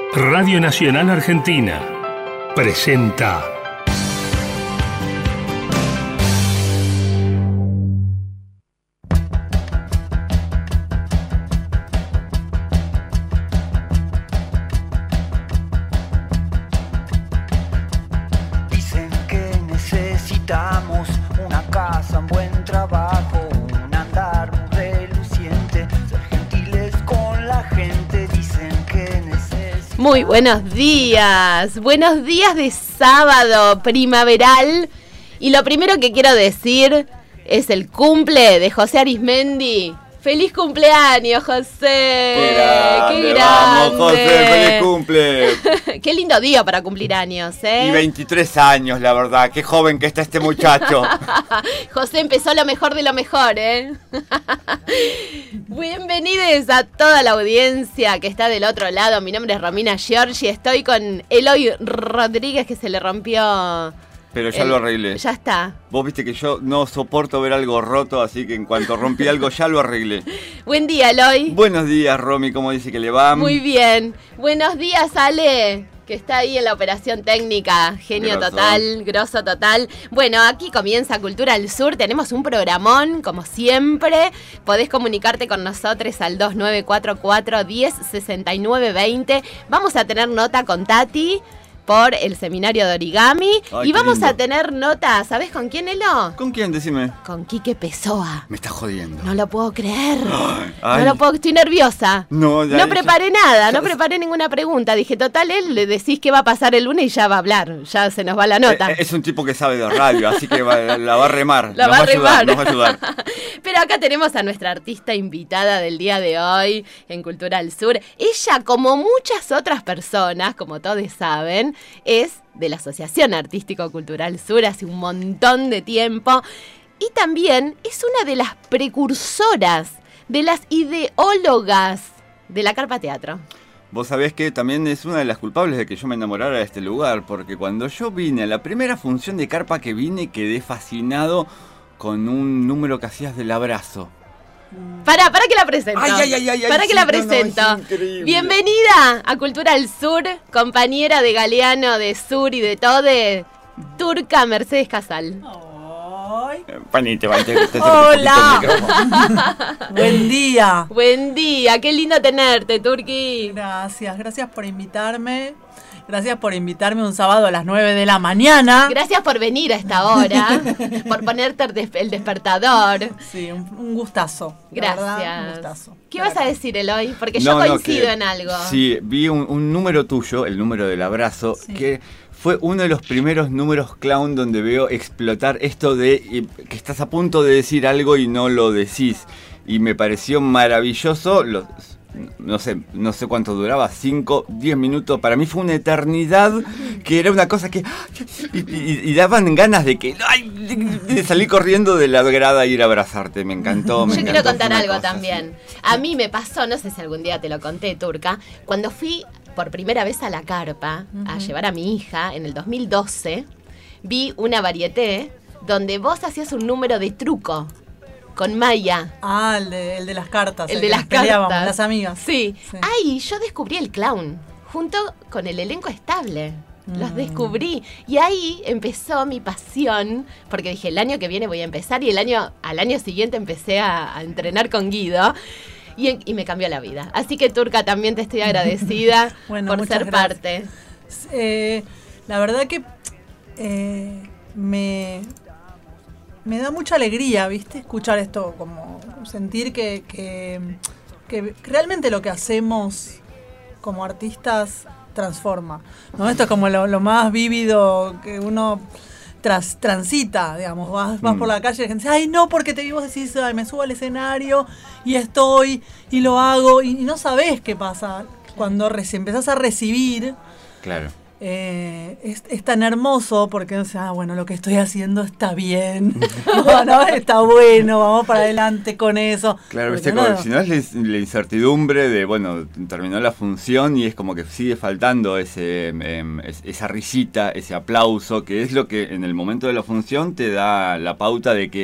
Radio Nacional Argentina presenta Dicen que necesitamos una casa, un buen trabajo, un andar muy reluciente, ser gentiles con la gente. Dicen que necesitamos... Muy buenos días de sábado primaveral. Y lo primero que quiero decir es el cumple de José Arismendi. ¡Feliz cumpleaños, José! ¡Qué grande! ¡Vamos, José! ¡Feliz cumple! ¡Qué lindo día para cumplir años, eh! Y 23 años, la verdad. ¡Qué joven que está este muchacho! José empezó lo mejor de lo mejor, ¿eh? Bienvenidos a toda la audiencia que está del otro lado. Mi nombre es Romina Giorgi. Estoy con Eloy Rodríguez, que se le rompió... Pero ya lo arreglé. Ya está. Vos viste que yo no soporto ver algo roto, así que en cuanto rompí algo ya lo arreglé. Buen día, Eloy. Buenos días, Romy. ¿Cómo dice que le va? Muy bien. Buenos días, Ale, que está ahí en la operación técnica. Genio Grosso. total, grosso total. Bueno, aquí comienza Cultura al Sur. Tenemos un programón, como siempre. Podés comunicarte con nosotros al 2944-106920. Vamos a tener nota con Tati por el seminario de origami. Ay, y qué vamos lindo. a tener nota, ¿sabés con quién, Elo? ¿Con quién? Decime. Con Quique Pessoa. Me estás jodiendo. No lo puedo creer. Ay. No lo puedo, estoy nerviosa. No, ya- No preparé nada, ya- no preparé ninguna pregunta. Dije, total, él le decís qué va a pasar el lunes y ya va a hablar. Ya se nos va la nota. Es un tipo que sabe de radio, así que la va a remar. La Nos va a ayudar, remar. nos va a ayudar. Pero acá tenemos a nuestra artista invitada del día de hoy en Cultura al Sur. Ella, como muchas otras personas, como todos saben, es de la Asociación Artístico-Cultural Sur hace un montón de tiempo. Y también es una de las precursoras, de las ideólogas de la Carpa Teatro. Vos sabés que también es una de las culpables de que yo me enamorara de este lugar, porque cuando yo vine a la primera función de Carpa que vine, quedé fascinado con un número que hacías del abrazo. Para que la presento. Ay, Para que sí, la no, presento. es increíble. Bienvenida a Cultura al Sur, compañera de Galeano, de Sur y de Tode, Turca Mercedes Casal. Panite, Hola. Buen día. Buen día, qué lindo tenerte, Turqui. Gracias por invitarme. Gracias por invitarme un sábado a las 9 de la mañana. Gracias por venir a esta hora, por ponerte el despertador. Sí, un gustazo. La verdad, un Gracias. gustazo. ¿Qué vas a decir, Eloy? Porque yo coincido en algo. Sí, vi un número tuyo, el número del abrazo, Sí. que fue uno de los primeros números clown donde veo explotar esto de que estás a punto de decir algo y no lo decís. Y me pareció maravilloso. No sé cuánto duraba, 5, 10 minutos. Para mí fue una eternidad, que era una cosa que... Y daban ganas de que... ¡Ay! De salir corriendo de la grada e ir a abrazarte. Me encantó, me Yo encantó. quiero contar Fue una algo cosa también. así. A mí me pasó, no sé si algún día te lo conté, Turca, cuando fui por primera vez a la Carpa a llevar a mi hija en el 2012, vi una varieté donde vos hacías un número de truco con Maya. Ah, el de las cartas. El que de las nos peleábamos, cartas. las amigas. Sí. Sí. Ahí yo descubrí el clown, junto con el elenco estable. Los descubrí. Y ahí empezó mi pasión, porque dije, el año que viene voy a empezar, y al año siguiente empecé a entrenar con Guido. Y me cambió la vida. Así que, Turca, también te estoy agradecida Bueno, por muchas ser gracias. parte. La verdad que me da mucha alegría, ¿viste? Escuchar esto, como sentir que realmente lo que hacemos como artistas transforma, ¿no? Esto es como lo más vívido que uno transita, digamos, vas por la calle y la gente dice, ay no, porque te vos decís, ay, me subo al escenario y estoy y lo hago y no sabés qué pasa cuando empezás a recibir. Claro. Es tan hermoso porque, o sea, bueno, lo que estoy haciendo está bien, no, está bueno, vamos para adelante con eso. Claro, Porque viste, si no es la incertidumbre de, bueno, terminó la función y es como que sigue faltando esa risita, ese aplauso, que es lo que en el momento de la función te da la pauta de que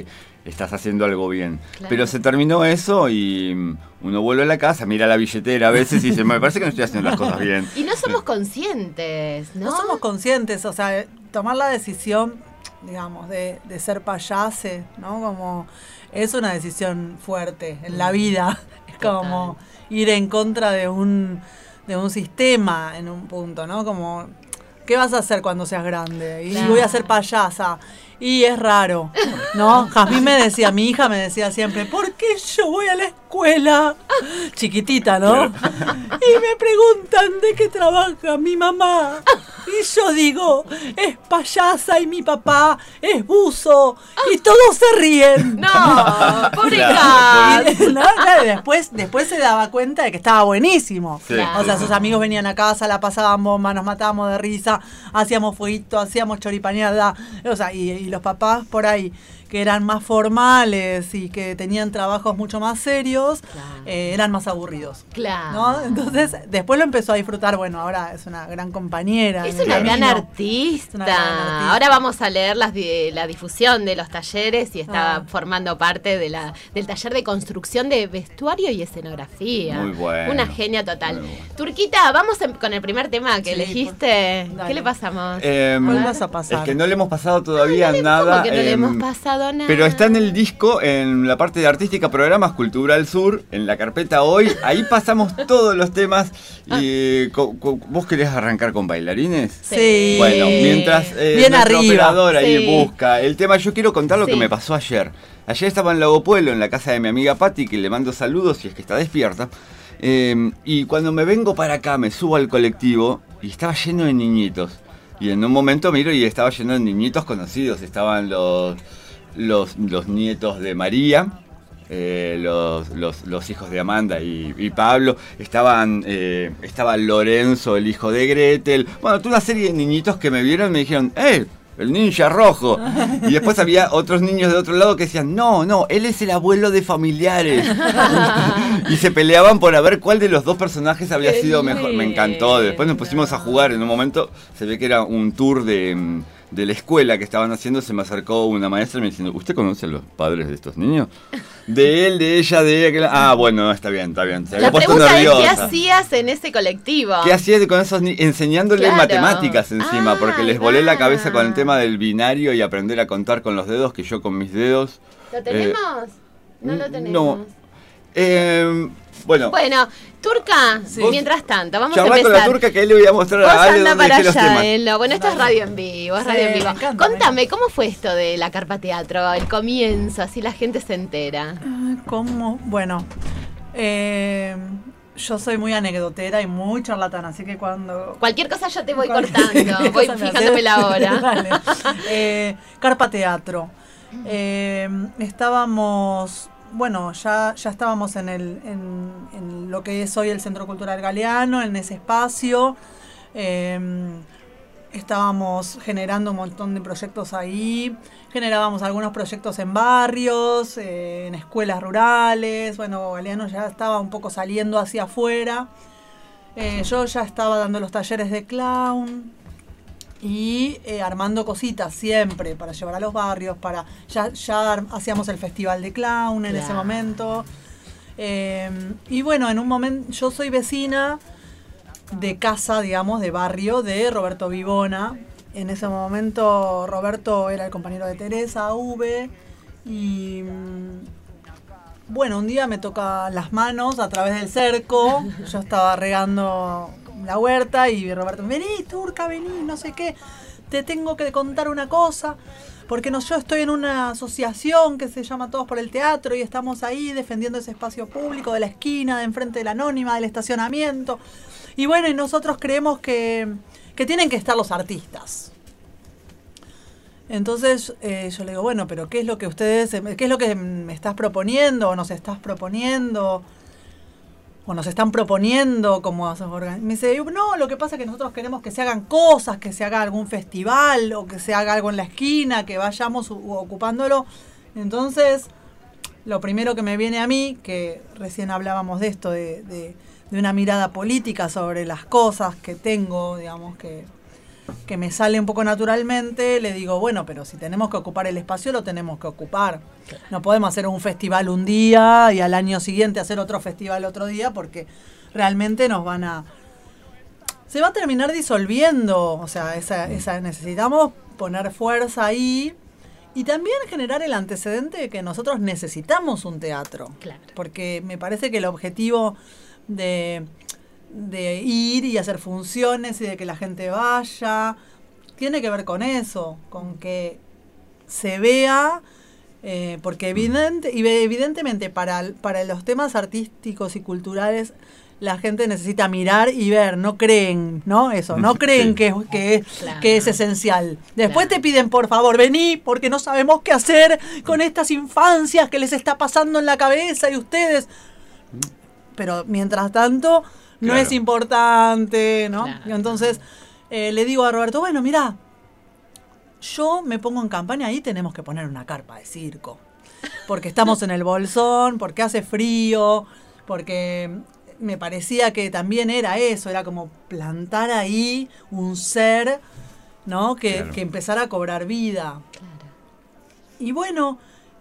estás haciendo algo bien. Claro. Pero se terminó eso y uno vuelve a la casa, mira la billetera a veces y dice, me parece que no estoy haciendo las cosas bien. Y no somos conscientes, ¿no? No somos conscientes, o sea, tomar la decisión, digamos, de ser payase, ¿no? Como es una decisión fuerte en la vida. Es como ir en contra de un sistema en un punto, ¿no? Como, ¿qué vas a hacer cuando seas grande? Y Claro. voy a ser payasa. Y es raro, ¿no? Jazmín mi hija me decía siempre, ¿por qué yo voy a la escuela? Chiquitita, ¿no? Y me preguntan de qué trabaja mi mamá. Y yo digo, es payasa y mi papá es buzo. Y todos se ríen. No, pobre Claro, Kat. Y, ¿no? Claro, después se daba cuenta de que estaba buenísimo. Sí, Claro. O sea, sus amigos venían a casa, la pasaban bomba, nos matábamos de risa, hacíamos fueguito, hacíamos choripaneada. O sea, y los papás por ahí, que eran más formales y que tenían trabajos mucho más serios, Claro. eran más aburridos. Claro. ¿No? Entonces, después lo empezó a disfrutar. Bueno, ahora es una gran compañera. Es en el una gran camino. artista. Es una gran artista. Ahora vamos a leer la difusión de los talleres y está Ah. formando parte del taller de construcción de vestuario y escenografía. Muy bueno. Una genia total. Muy bueno. Turquita, vamos con el primer tema que Sí, elegiste. dale. ¿Qué le pasamos? ¿Cuál vas a pasar? Es que no le hemos pasado todavía nada. ¿Cómo que no le hemos pasado nada? Pero está en el disco, en la parte de artística, programas Cultural Sur, en la carpeta hoy. Ahí pasamos todos los temas. Y ¿vos querés arrancar con bailarines? Sí. Bueno, mientras Bien nuestro arriba. operador ahí Sí. busca el tema, yo quiero contar lo Sí. que me pasó ayer. Ayer estaba en Lago Pueblo, en la casa de mi amiga Patti, que le mando saludos si es que está despierta. Y cuando me vengo para acá, me subo al colectivo y estaba lleno de niñitos. Y en un momento miro y estaba lleno de niñitos conocidos. Estaban los nietos de María, los hijos de Amanda y Pablo. Estaba Lorenzo, el hijo de Gretel. Bueno, toda una serie de niñitos que me vieron y me dijeron, el ninja rojo. Y después había otros niños de otro lado que decían, no, él es el abuelo de Familiares. Y se peleaban por a ver cuál de los dos personajes había Qué sido mejor. Me encantó. Después nos pusimos a jugar. En un momento se ve que era un tour de la escuela que estaban haciendo. Se me acercó una maestra y me diciendo, ¿usted conoce a los padres de estos niños? De él, de ella, de ella. Ah, bueno, está bien. Se había La puesto pregunta es, ¿qué nerviosa. hacías en ese colectivo? ¿Qué hacía con esos niños? Enseñándole Claro. matemáticas encima, Ah, porque les ahí volé la va. cabeza con el tema del binario y aprender a contar con los dedos, que yo con mis dedos... ¿Lo tenemos? No lo tenemos. Bueno, Bueno, Turca, Sí. mientras tanto, vamos a charlá empezar. con la turca que ahí le voy a mostrar Vos a Ale anda dónde para dejé los allá, temas. Elo. Bueno, esto es radio en vivo, es Sí, radio en me vivo. encanta, Contame, ¿cómo fue esto de la Carpa Teatro? El comienzo, así la gente se entera. ¿Cómo? Bueno, yo soy muy anecdotera y muy charlatana, así que cuando... Cualquier cosa yo te voy Cualquier cortando, voy cosa me fijándome hace. la hora. Dale. Carpa Teatro. Estábamos, bueno, ya estábamos en lo que es hoy el Centro Cultural Galeano, en ese espacio. Estábamos generando un montón de proyectos ahí. Generábamos algunos proyectos en barrios, en escuelas rurales. Bueno, Galeano ya estaba un poco saliendo hacia afuera. Yo ya estaba dando los talleres de clown y armando cositas siempre para llevar a los barrios. Ya hacíamos el festival de clown en Claro. ese momento. Y bueno, en un momento yo soy vecina de casa, digamos, de barrio de Roberto Vivona. En ese momento Roberto era el compañero de Teresa, V, y bueno, un día me toca las manos a través del cerco. Yo estaba regando la huerta y Roberto, vení, Turca, vení, no sé qué, te tengo que contar una cosa, porque yo estoy en una asociación que se llama Todos por el Teatro y estamos ahí defendiendo ese espacio público de la esquina, de enfrente de la Anónima, del estacionamiento. Y bueno, y nosotros creemos que tienen que estar los artistas. Entonces yo le digo, bueno, pero ¿qué es lo que me estás proponiendo o nos estás proponiendo? O nos están proponiendo como me dice, no, lo que pasa es que nosotros queremos que se hagan cosas, que se haga algún festival o que se haga algo en la esquina, que vayamos ocupándolo. Entonces, lo primero que me viene a mí, que recién hablábamos de esto, de una mirada política sobre las cosas que tengo, digamos, que que me sale un poco naturalmente, le digo, bueno, pero si tenemos que ocupar el espacio, lo tenemos que ocupar. No podemos hacer un festival un día y al año siguiente hacer otro festival otro día, porque realmente se va a terminar disolviendo. O sea, necesitamos poner fuerza ahí y también generar el antecedente de que nosotros necesitamos un teatro. Claro. Porque me parece que el objetivo de ir y hacer funciones y de que la gente vaya tiene que ver con eso, con que se vea, porque evidentemente para los temas artísticos y culturales la gente necesita mirar y ver, no creen, ¿no? Eso, no creen Sí. que Claro. es esencial. Después Claro. te piden, por favor, vení, porque no sabemos qué hacer con estas infancias que les está pasando en la cabeza y ustedes. Pero mientras tanto, no Claro. es importante, ¿no? Claro. Y entonces le digo a Roberto, bueno, mirá, yo me pongo en campaña y tenemos que poner una carpa de circo. Porque estamos en el Bolsón, porque hace frío, porque me parecía que también era eso, era como plantar ahí un ser, ¿no? Que Claro. empezara a cobrar vida. Claro. Y bueno,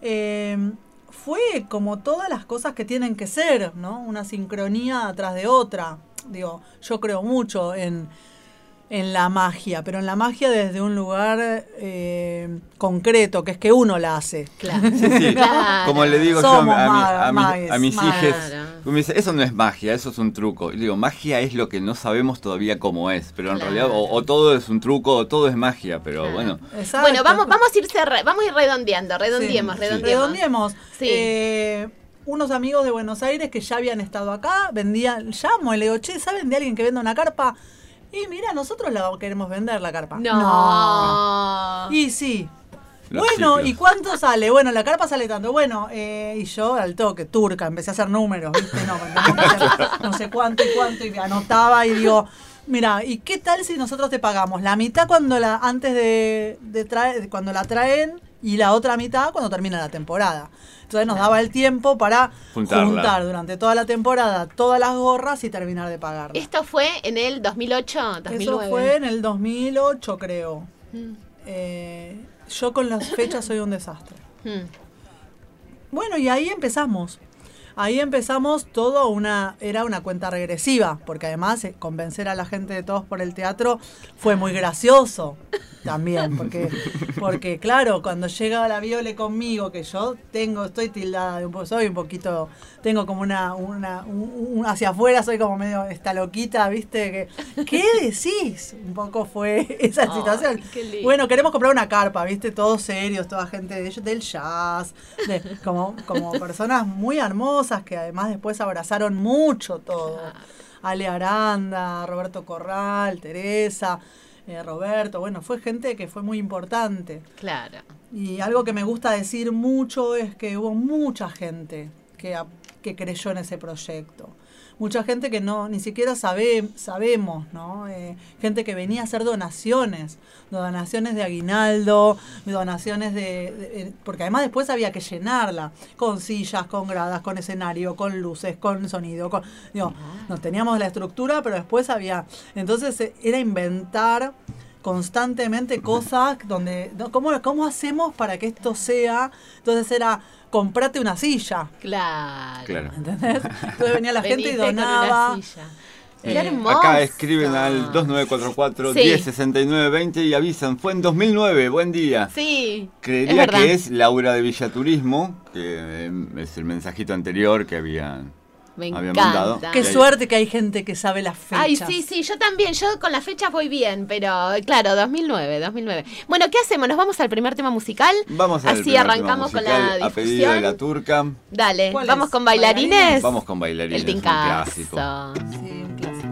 fue como todas las cosas que tienen que ser, ¿no? Una sincronía atrás de otra. Digo, yo creo mucho en la magia, pero en la magia desde un lugar concreto, que es que uno la hace. Claro. Sí, sí. Claro. Como le digo Somos yo a mis magues. hijos, Claro. me dice, eso no es magia, eso es un truco. Y digo, magia es lo que no sabemos todavía cómo es, pero en Claro. realidad o todo es un truco o todo es magia, pero Claro. bueno. Exacto. Bueno, vamos a ir redondeando, redondeemos. Redondeemos. Sí. Unos amigos de Buenos Aires que ya habían estado acá, llamo y le digo, che, ¿saben de alguien que venda una carpa? Y mira, nosotros la queremos vender, la carpa. No. Y sí. Los Bueno, ciclos. ¿y cuánto sale? Bueno, la carpa sale tanto. Bueno, y yo al toque, turca, empecé a hacer números, ¿viste? No, tenemos que hacer no sé cuánto, y me anotaba y digo, mira, ¿y qué tal si nosotros te pagamos la mitad antes de traer, cuando la traen, y la otra mitad cuando termina la temporada? Entonces nos daba el tiempo para Juntarla. juntar durante toda la temporada todas las gorras y terminar de pagar. ¿Esto fue en el 2008, 2009? Eso fue en el 2008, creo. Mm. Yo con las fechas soy un desastre. Mm. Bueno, y ahí empezamos. Ahí empezamos era una cuenta regresiva, porque además convencer a la gente de Todos por el Teatro fue muy gracioso también, porque claro, cuando llega la Viole conmigo, que yo estoy tildada soy un poquito, tengo como hacia afuera soy como medio esta loquita, ¿viste? ¿Qué decís? Un poco fue esa Ay, situación. qué lindo. Bueno, queremos comprar una carpa, ¿viste? Todos serios, toda gente del jazz, como personas muy hermosas que además después abrazaron mucho todo. Ale Aranda, Roberto Corral, Teresa, Roberto, bueno, fue gente que fue muy importante. Claro. Y algo que me gusta decir mucho es que hubo mucha gente que creyó en ese proyecto. Mucha gente que ni siquiera sabemos, ¿no? Gente que venía a hacer donaciones de aguinaldo, donaciones porque además después había que llenarla, con sillas, con gradas, con escenario, con luces, con sonido, no teníamos la estructura, pero después entonces era inventar constantemente cosas donde, ¿cómo hacemos para que esto sea? Entonces era, comprate una silla. Claro. ¿Entendés? Entonces venía la gente y Veniste con donaba. una silla. Qué hermoso. Acá escriben al 2944 Sí. 106920 y avisan, fue en 2009, buen día. Sí. Creería verdad. que es Laura de Villaturismo, que es el mensajito anterior que habían mandado. encanta. Qué Y ahí- suerte que hay gente que sabe las fechas. Ay, sí, yo también. Yo con las fechas voy bien, pero claro, 2009. Bueno, ¿qué hacemos? ¿Nos vamos al primer tema musical? Vamos al Así primer arrancamos tema con la musical, a pedido de la difusión. turca. Dale, ¿Cuál ¿vamos es? con bailarines? Vamos con bailarines, El un tincazo. clásico. Sí, un clásico.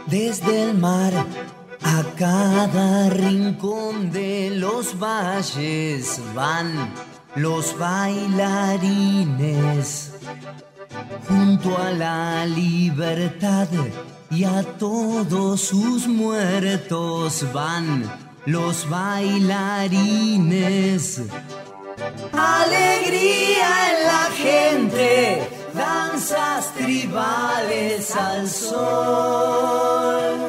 Desde el mar a cada rincón de los valles van los bailarines. Junto a la libertad y a todos sus muertos van los bailarines. Alegría en la gente, danzas tribales al sol.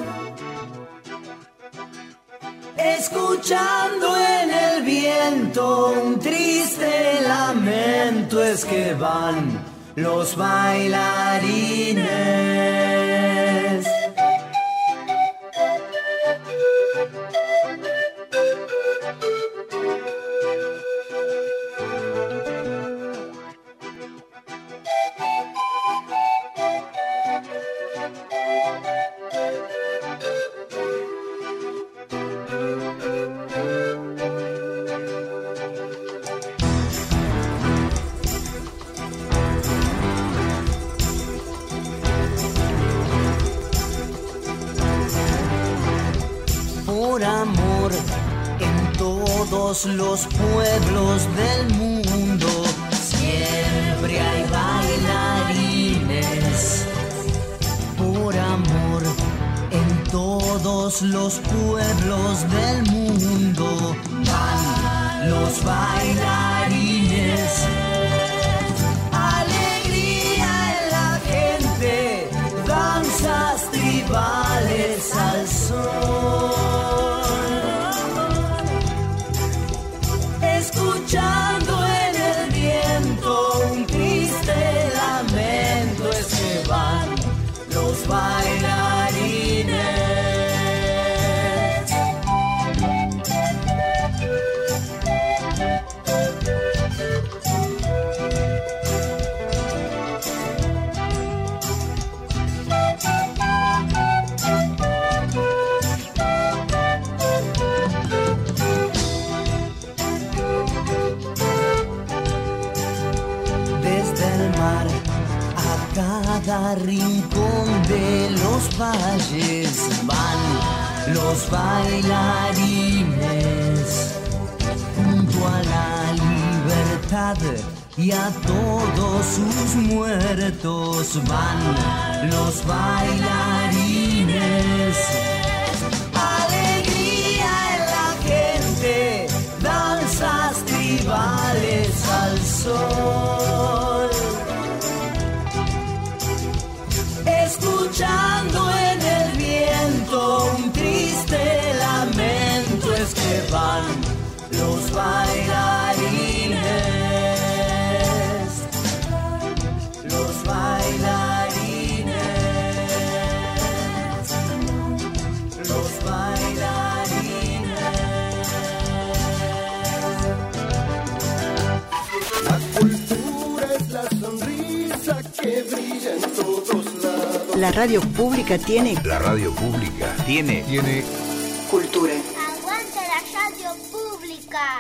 Escuchando en el viento un triste lamento, es que van los bailarines. Por amor, en todos los pueblos del mundo siempre hay bailarines. Por amor, en todos los pueblos del mundo van los bailarines. Alegría en la gente, danzas tribales al sol. Escuchando en el viento un triste lamento, es que van los bailarines. Cada rincón de los valles van los bailarines. Junto a la libertad y a todos sus muertos van los bailarines. Alegría en la gente, danzas tribales al sol. Escuchando en el viento un triste lamento, es que van los bailarines. Los bailarines. Los bailarines. La cultura es la sonrisa que brilla en todos lados. La radio pública tiene. La radio pública tiene. Cultura. ¡Aguante la radio pública!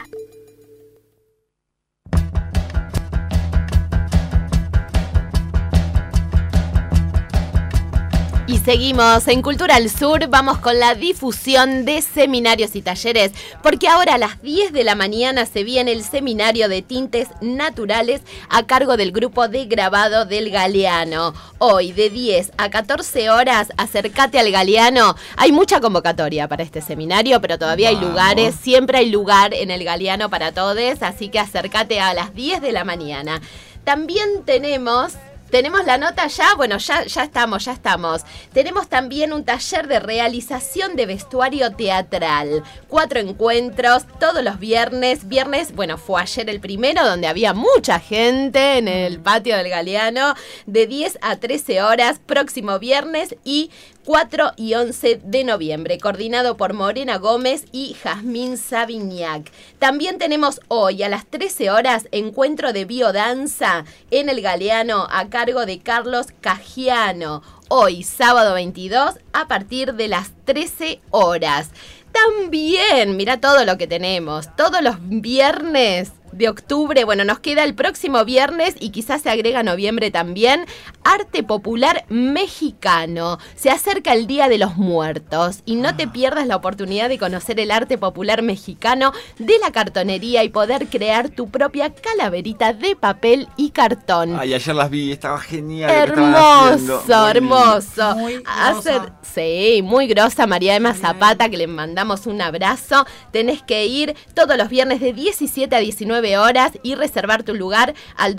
Y seguimos en Cultura al Sur, vamos con la difusión de seminarios y talleres, porque ahora a las 10 de la mañana se viene el seminario de tintes naturales a cargo del grupo de grabado del Galeano. Hoy de 10 a 14 horas, acércate al Galeano. Hay mucha convocatoria para este seminario, pero todavía hay lugares, siempre hay lugar en el Galeano para todos, así que acércate a las 10 de la mañana. También tenemos la nota ya, bueno, ya estamos. Tenemos también un taller de realización de vestuario teatral. 4 encuentros todos los viernes. Bueno, fue ayer el primero donde había mucha gente en el patio del Galeano. De 10 a 13 horas, próximo viernes y 4 y 11 de noviembre, coordinado por Morena Gómez y Jazmín Savignac. También tenemos hoy a las 13 horas encuentro de biodanza en el Galeano a cargo de Carlos Cagiano. Hoy, sábado 22, a partir de las 13 horas. También, mira todo lo que tenemos. Todos los viernes de octubre, bueno, nos queda el próximo viernes y quizás se agrega noviembre también, Arte Popular Mexicano. Se acerca el Día de los Muertos y no te pierdas la oportunidad de conocer el arte popular mexicano de la cartonería y poder crear tu propia calaverita de papel y cartón. Ay, ayer las vi, estaba genial. Hermoso, hermoso. Muy grosa. Sí, muy grosa, María Emma Zapata, que le mandamos un abrazo. Tenés que ir todos los viernes de 17 a 19 horas y reservar tu lugar al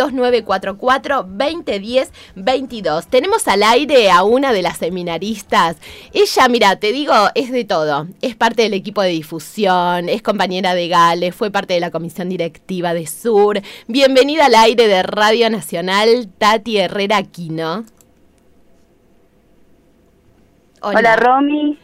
2944-2010-22. Tenemos al aire a una de las seminaristas. Ella, mira, te digo, es de todo. Es parte del equipo de difusión, es compañera de Gales, fue parte de la comisión directiva de Sur. Bienvenida al aire de Radio Nacional, Tati Herrera Aquino. Hola Romy.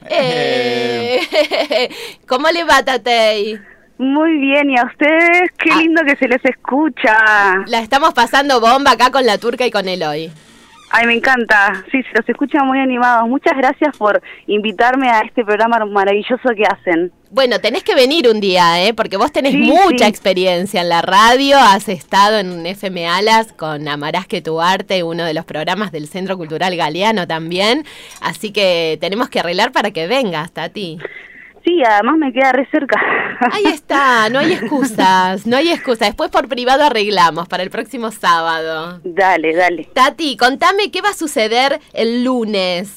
¿Cómo le va, Tatei? Muy bien, ¿y a ustedes? Qué lindo que se les escucha. La estamos pasando bomba acá con la Turca y con Eloy. Ay, me encanta. Sí, se los escucha muy animados. Muchas gracias por invitarme a este programa maravilloso que hacen. Bueno, tenés que venir un día, porque vos tenés mucha experiencia en la radio. Has estado en FM Alas con Amarás que tu arte, uno de los programas del Centro Cultural Galeano también. Así que tenemos que arreglar para que vengas, Tati. Sí, además me queda re cerca. Ahí está, no hay excusas, no hay excusas. Después por privado arreglamos para el próximo sábado. Dale, dale. Tati, contame qué va a suceder el lunes.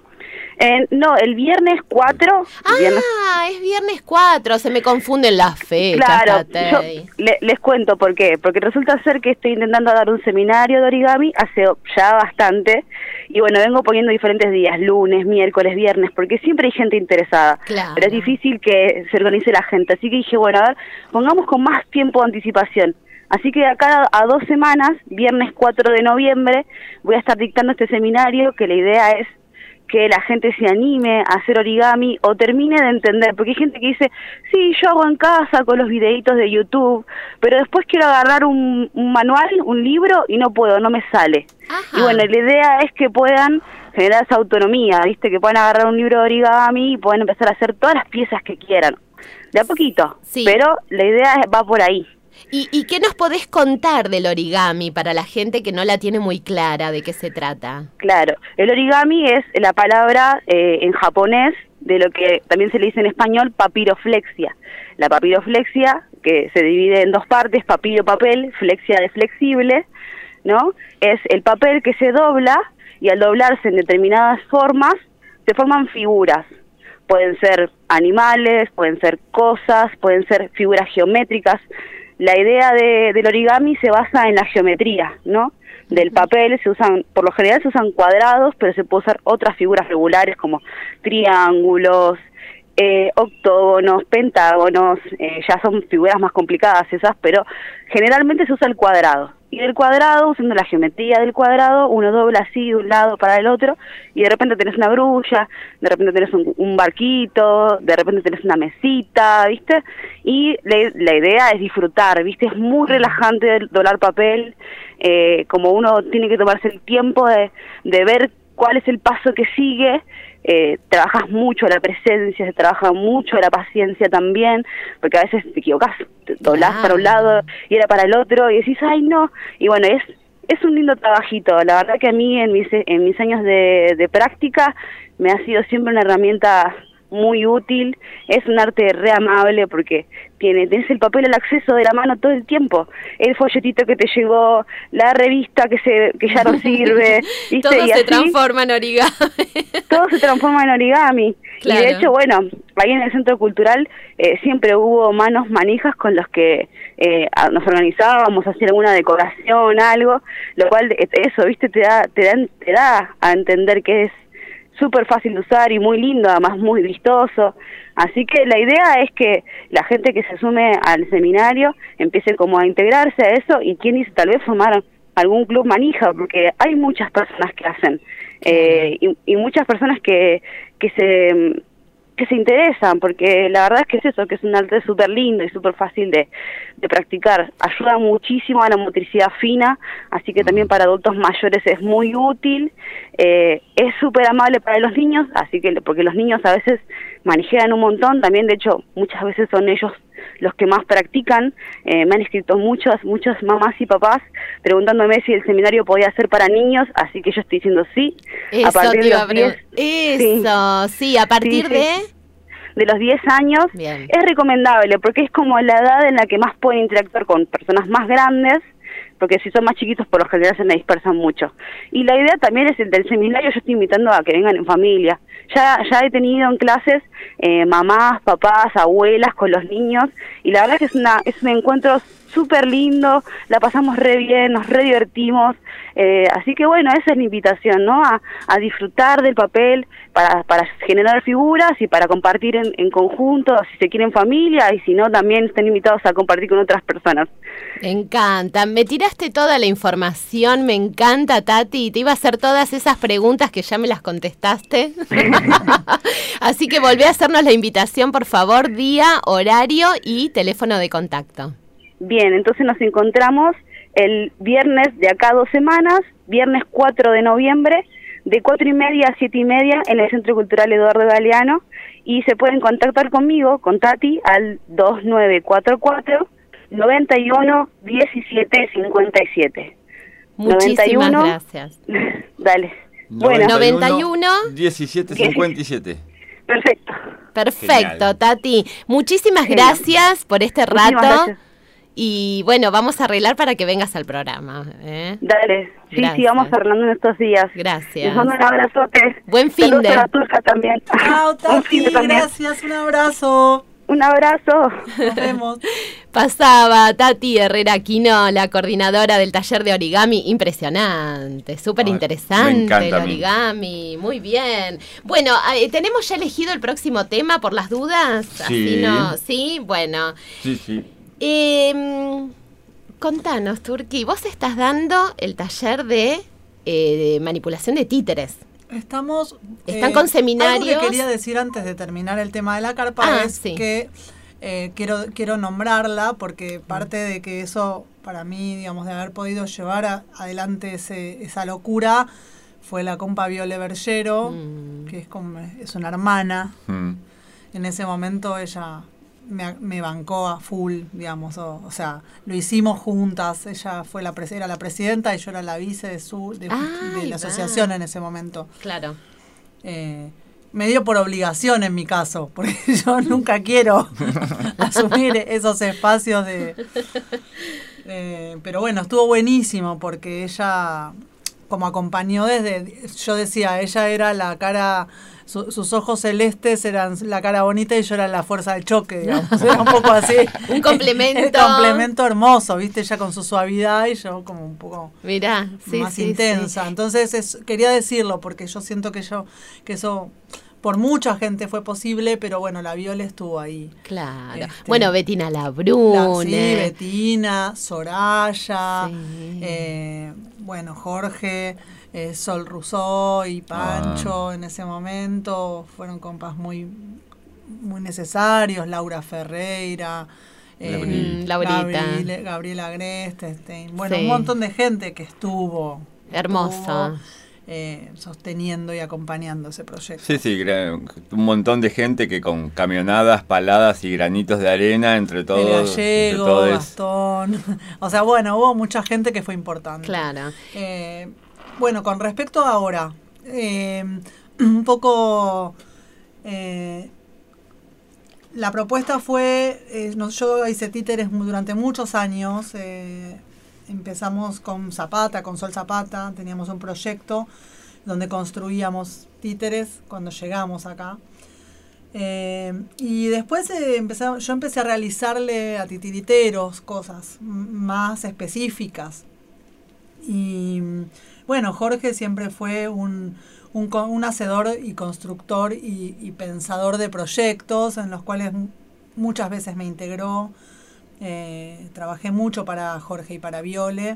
No, el viernes 4. Es viernes 4, se me confunden las fechas. Claro, yo les cuento por qué. Porque resulta ser que estoy intentando dar un seminario de origami hace ya bastante. Y bueno, vengo poniendo diferentes días, lunes, miércoles, viernes, porque siempre hay gente interesada. Claro. Pero es difícil que se organice la gente. Así que dije, bueno, a ver, pongamos con más tiempo de anticipación. Así que acá a 2 semanas, viernes 4 de noviembre, voy a estar dictando este seminario, que la idea es que la gente se anime a hacer origami o termine de entender, porque hay gente que dice, sí, yo hago en casa con los videitos de YouTube, pero después quiero agarrar un manual, un libro, y no puedo, no me sale. Ajá. Y bueno, la idea es que puedan generar esa autonomía, ¿viste? Que puedan agarrar un libro de origami y puedan empezar a hacer todas las piezas que quieran, de a poquito, pero la idea va por ahí. ¿Y qué nos podés contar del origami para la gente que no la tiene muy clara de qué se trata? Claro, el origami es la palabra en japonés de lo que también se le dice en español papiroflexia. La papiroflexia, que se divide en 2 partes, papiro, papel, flexia de flexible, ¿no? Es el papel que se dobla y al doblarse en determinadas formas se forman figuras. Pueden ser animales, pueden ser cosas, pueden ser figuras geométricas. La idea del origami se basa en la geometría, ¿no? Del papel se usan, por lo general se usan cuadrados, pero se puede usar otras figuras regulares como triángulos, octógonos, pentágonos, ya son figuras más complicadas esas, pero generalmente se usa el cuadrado. Y del cuadrado, usando la geometría del cuadrado, uno dobla así de un lado para el otro, y de repente tenés una grulla, de repente tenés un barquito, de repente tenés una mesita, ¿viste? Y la idea es disfrutar, ¿viste? Es muy relajante doblar papel, como uno tiene que tomarse el tiempo de ver cuál es el paso que sigue. Trabajas mucho la presencia, se trabaja mucho la paciencia también, porque a veces te equivocás, te doblás para un lado y era para el otro y decís, ay no, y bueno, es un lindo trabajito. La verdad que a mí en mis años de práctica me ha sido siempre una herramienta muy útil. Es un arte re amable porque tenés el papel al acceso de la mano todo el tiempo, el folletito que te llegó, la revista que ya no sirve, ¿viste? Todo y se transforma en origami. Todo se transforma en origami. Claro. Y de hecho, bueno, ahí en el Centro Cultural siempre hubo manos manijas con los que nos organizábamos a hacer alguna decoración, algo, lo cual eso, ¿viste? Te da a entender que es súper fácil de usar y muy lindo, además muy vistoso. Así que la idea es que la gente que se sume al seminario empiece como a integrarse a eso, y quien dice tal vez formar algún club manija, porque hay muchas personas que hacen y muchas personas que se interesan, porque la verdad es que es eso, que es un arte súper lindo y súper fácil de practicar. Ayuda muchísimo a la motricidad fina, así que también para adultos mayores es muy útil. Es súper amable para los niños, así que porque los niños a veces manejan un montón, también de hecho muchas veces son ellos los que más practican. Me han escrito muchas mamás y papás preguntándome si el seminario podía ser para niños, así que yo estoy diciendo sí. Eso, a partir de los 10, eso, sí, a partir de los 10 años. Bien. Es recomendable porque es como la edad en la que más pueden interactuar con personas más grandes, porque si son más chiquitos por lo general se me dispersan mucho. Y la idea también es el del seminario, yo estoy invitando a que vengan en familia. Ya he tenido en clases mamás, papás, abuelas con los niños, y la verdad que es un encuentro súper lindo, la pasamos re bien, nos re divertimos, así que bueno, esa es la invitación, ¿no? A disfrutar del papel para generar figuras y para compartir en conjunto, si se quiere en familia, y si no, también están invitados a compartir con otras personas. Me encanta, me tiraste toda la información, me encanta, Tati, te iba a hacer todas esas preguntas que ya me las contestaste, así que volvé a hacernos la invitación, por favor, día, horario y teléfono de contacto. Bien, entonces nos encontramos el viernes de acá 2 semanas, viernes 4 de noviembre, de 4:30 a 7:30 en el Centro Cultural Eduardo Galeano, y se pueden contactar conmigo, con Tati, al 2944 91 17 57. Muchísimas 91, gracias. Dale. 91 17 57. Perfecto. Perfecto, Genial. Tati. Muchísimas Genial. gracias por este Muchísimas rato. gracias. Y bueno, vamos a arreglar para que vengas al programa. Dale. Sí, Gracias. vamos hablando en estos días. Gracias. Les mando un abrazote. Buen fin Saludos de. a la turca también. Chao, Un fin Tati, de también. gracias, un abrazo. Un abrazo. Nos vemos. Pasaba Tati Herrera Aquino, la coordinadora del taller de origami. Impresionante, súper Me interesante encanta el a mí. origami. Muy bien. Bueno, ¿tenemos ya elegido el próximo tema por las dudas? Sí. Así no, ¿sí? Bueno. Sí. Contanos, Turki, vos estás dando el taller de manipulación de títeres. Están con seminarios. Algo que quería decir antes de terminar el tema de la carpa es sí. que quiero nombrarla porque parte de que eso, para mí, digamos, de haber podido llevar adelante esa locura, fue la compa Viole Bergero, que es una hermana. En ese momento ella me bancó a full, digamos, o sea, lo hicimos juntas. Ella era la presidenta y yo era la vice de la asociación en ese momento. Claro. Medio por obligación en mi caso, porque yo nunca quiero asumir esos espacios pero bueno, estuvo buenísimo porque ella como acompañó yo decía, ella era la cara, sus ojos celestes eran la cara bonita y yo era la fuerza del choque, digamos, era un poco así. Un complemento. El complemento hermoso, viste, ella con su suavidad y yo como un poco más intensa. Sí. Entonces quería decirlo porque yo siento que eso por mucha gente fue posible, pero bueno, la Viole estuvo ahí. Claro. Bueno, Bettina Labrune. Sí, Bettina, Soraya, Sí. Bueno, Jorge, Sol Rousseau y Pancho en ese momento fueron compas muy, muy necesarios, Laura Ferreira, Laurita. Gabriela Agreste, Sí. un montón de gente que estuvo Hermosa. sosteniendo y acompañando ese proyecto. Sí, un montón de gente que con camionadas, paladas y granitos de arena entre todos. El Gallego, Gastón. O sea, bueno, hubo mucha gente que fue importante. Claro. Bueno, con respecto a ahora, un poco la propuesta fue, yo hice títeres durante muchos años. Empezamos con Sol Zapata, teníamos un proyecto donde construíamos títeres cuando llegamos acá. Y después yo empecé a realizarle a titiriteros cosas más específicas. Y bueno, Jorge siempre fue un hacedor y constructor y pensador de proyectos en los cuales muchas veces me integró. Trabajé mucho para Jorge y para Viole.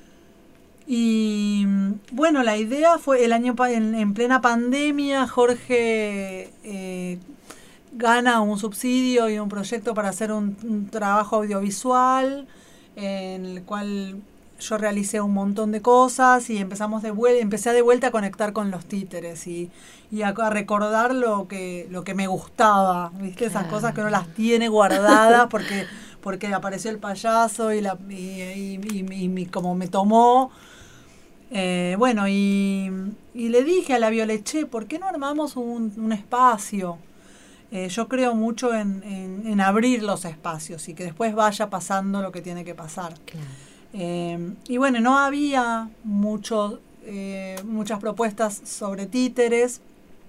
Y bueno, la idea fue en plena pandemia. Jorge gana un subsidio y un proyecto para hacer un trabajo audiovisual en el cual yo realicé un montón de cosas y empecé de vuelta a conectar con los títeres y a recordar lo que me gustaba, ¿viste? Esas cosas que uno las tiene guardadas porque apareció el payaso y como me tomó. Y le dije a la Violet, ¿por qué no armamos un espacio? Yo creo mucho en abrir los espacios y que después vaya pasando lo que tiene que pasar. Claro. No había muchas propuestas sobre títeres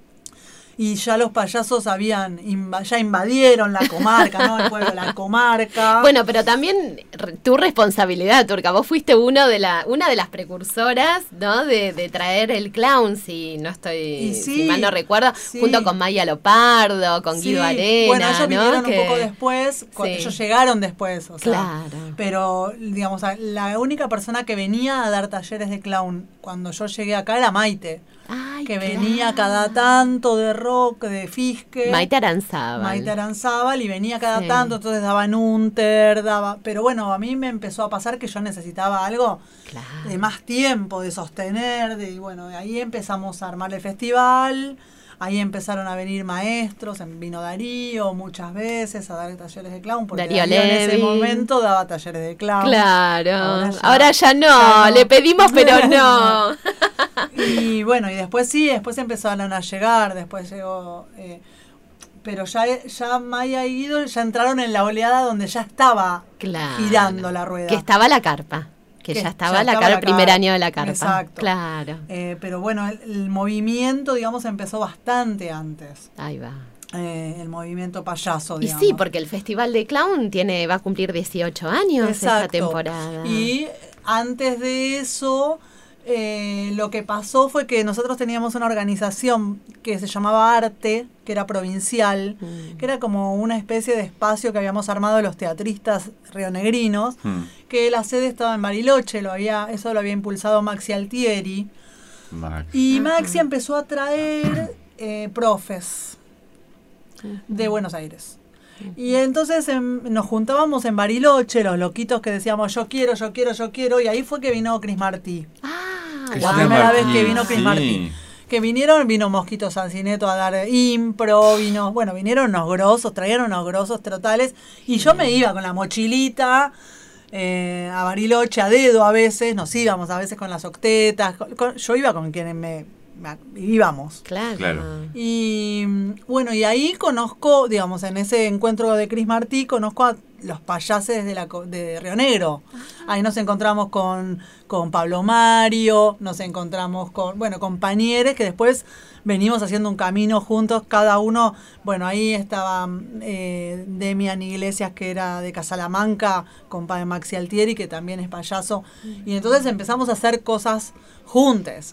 y ya los payasos ya invadieron la comarca, ¿no? El pueblo, la comarca. Bueno, pero también tu responsabilidad, Turca. Vos fuiste una de las precursoras, ¿no? De traer el clown, si mal no recuerdo, junto con Maya Lopardo, con Guido Arena. Bueno, ellos vinieron un poco después, ellos llegaron después, claro. Pero, digamos, la única persona que venía a dar talleres de clown cuando yo llegué acá era Maite. Ay, que venía cada tanto de rock, de Fisque. Maite Aranzábal y venía cada tanto, entonces daban pero bueno, a mí me empezó a pasar que yo necesitaba algo de más tiempo, de sostener, de ahí empezamos a armar el festival, ahí empezaron a venir maestros, vino Darío muchas veces a dar talleres de clown, porque Darío en ese momento daba talleres de clown. Claro, ahora ya no, le pedimos pero no. Y después empezaron a llegar, después llegó, pero ya Maya y Guido ya entraron en la oleada donde ya estaba girando la rueda. Que estaba la carpa, ya estaba el primer año de la carpa. Exacto. Claro. Pero el movimiento, digamos, empezó bastante antes. Ahí va. El movimiento payaso, digamos. Y sí, porque el Festival de Clown va a cumplir 18 años esta temporada. Y antes de eso, lo que pasó fue que nosotros teníamos una organización que se llamaba Arte, que era provincial, que era como una especie de espacio que habíamos armado los teatristas rionegrinos, que la sede estaba en Bariloche, eso lo había impulsado Maxi Altieri. Y Maxi empezó a traer profes de Buenos Aires. Y entonces nos juntábamos en Bariloche, los loquitos que decíamos yo quiero, y ahí fue que vino Cris Martí. La primera vez que vino Cris Martí. Que vino Mosquito Sancineto a dar impro, vinieron unos grosos, trajeron unos grosos trotales, y yo me iba con la mochilita a Bariloche, a dedo a veces, nos íbamos a veces con las octetas, yo iba con quienes íbamos. Claro. Y y ahí conozco, digamos, en ese encuentro de Cris Martí, conozco a los payases de Río Negro. Ahí nos encontramos con Pablo Mario, nos encontramos con compañeros que después venimos haciendo un camino juntos, cada uno, ahí estaba Demian Iglesias, que era de Casalamanca, compa de Maxi Altieri, que también es payaso, y entonces empezamos a hacer cosas juntos,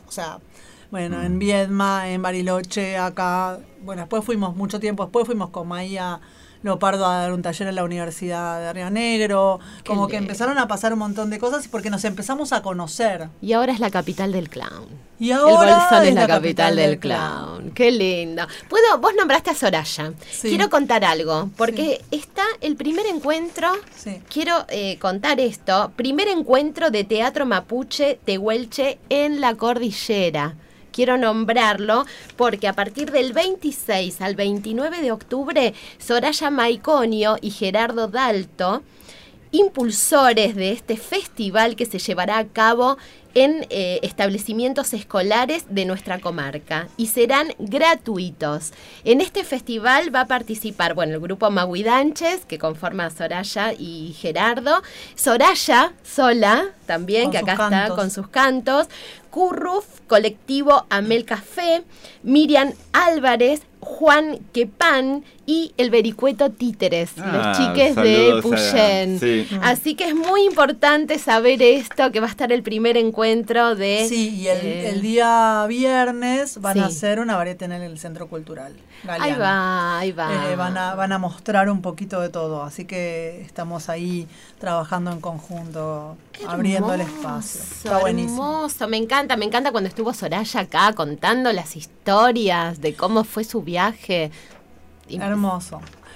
en Viedma, en Bariloche, acá. Después fuimos con Maya Lopardo a dar un taller en la Universidad de Río Negro. Que empezaron a pasar un montón de cosas porque nos empezamos a conocer. Y ahora es la capital del clown. Y ahora el Bolsón es la capital del clown. Qué lindo. Vos nombraste a Soraya. Sí. Quiero contar algo, porque está el primer encuentro, quiero contar esto, primer encuentro de teatro mapuche tehuelche en la cordillera. Quiero nombrarlo porque a partir del 26 al 29 de octubre, Soraya Maiconio y Gerardo Dalto, impulsores de este festival que se llevará a cabo en establecimientos escolares de nuestra comarca y serán gratuitos. En este festival va a participar, el grupo Maguidanches, que conforma Soraya y Gerardo, Soraya sola también, que acá está con sus cantos, Curruf, colectivo Amel Café, Miriam Álvarez, Juan Quepan y el Vericueto Títeres, los chiques de Puyén. Así que es muy importante saber esto, que va a estar el primer encuentro de... Sí, y el día viernes van a hacer una variedad en el Centro Cultural Galeano. Ahí va. Van a mostrar un poquito de todo, así que estamos ahí trabajando en conjunto, abriendo el espacio. Está buenísimo. Hermoso, me encanta cuando estuvo Soraya acá contando las historias de cómo fue su viaje. Hermoso.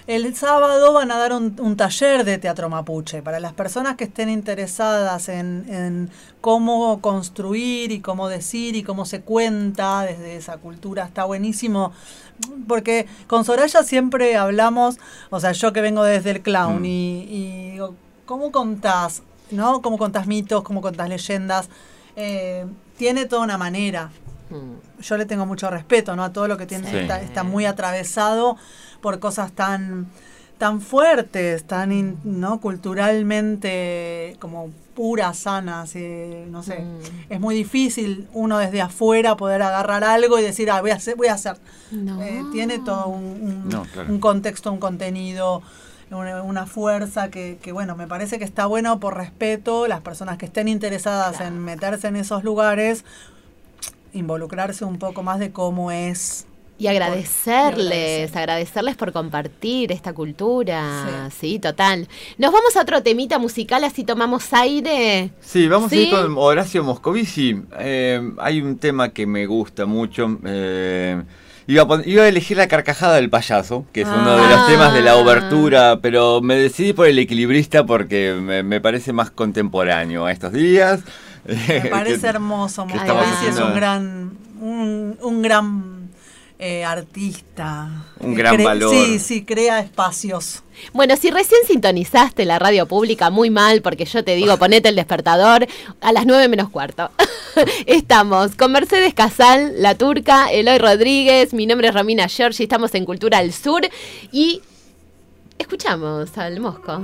El sábado van a dar un taller de teatro mapuche para las personas que estén interesadas en cómo construir y cómo decir y cómo se cuenta desde esa cultura. Está buenísimo, porque con Soraya siempre hablamos, o sea, yo que vengo desde el clown y digo, ¿cómo contás? ¿No? ¿Cómo contás mitos? ¿Cómo contás leyendas? Tiene toda una manera. Yo le tengo mucho respeto, ¿no? A todo lo que tiene, está muy atravesado por cosas tan fuertes, ¿no? Culturalmente como puras, sanas, no sé. Es muy difícil uno desde afuera poder agarrar algo y decir, voy a hacer. No. Tiene todo un contexto, un contenido, una fuerza que bueno, me parece que está bueno por respeto, las personas que estén interesadas en meterse en esos lugares, involucrarse un poco más de cómo es. Y agradecerles por compartir esta cultura. Sí, total. Nos vamos a otro temita musical, así tomamos aire. Sí, vamos a ir con Horacio Moscovici. Hay un tema que me gusta mucho. Iba a elegir La carcajada del payaso, que es uno de los temas de la obertura, pero me decidí por El equilibrista porque me parece más contemporáneo a estos días. Me parece hermoso. Moscovici es un gran artista. Un gran valor. Sí, crea espacios. Bueno, si recién sintonizaste la radio pública, muy mal, porque yo te digo, ponete el despertador a las 9:45. Estamos con Mercedes Casal, La Turca, Eloy Rodríguez, mi nombre es Romina Giorgi, estamos en Cultura al Sur y escuchamos al Mosco.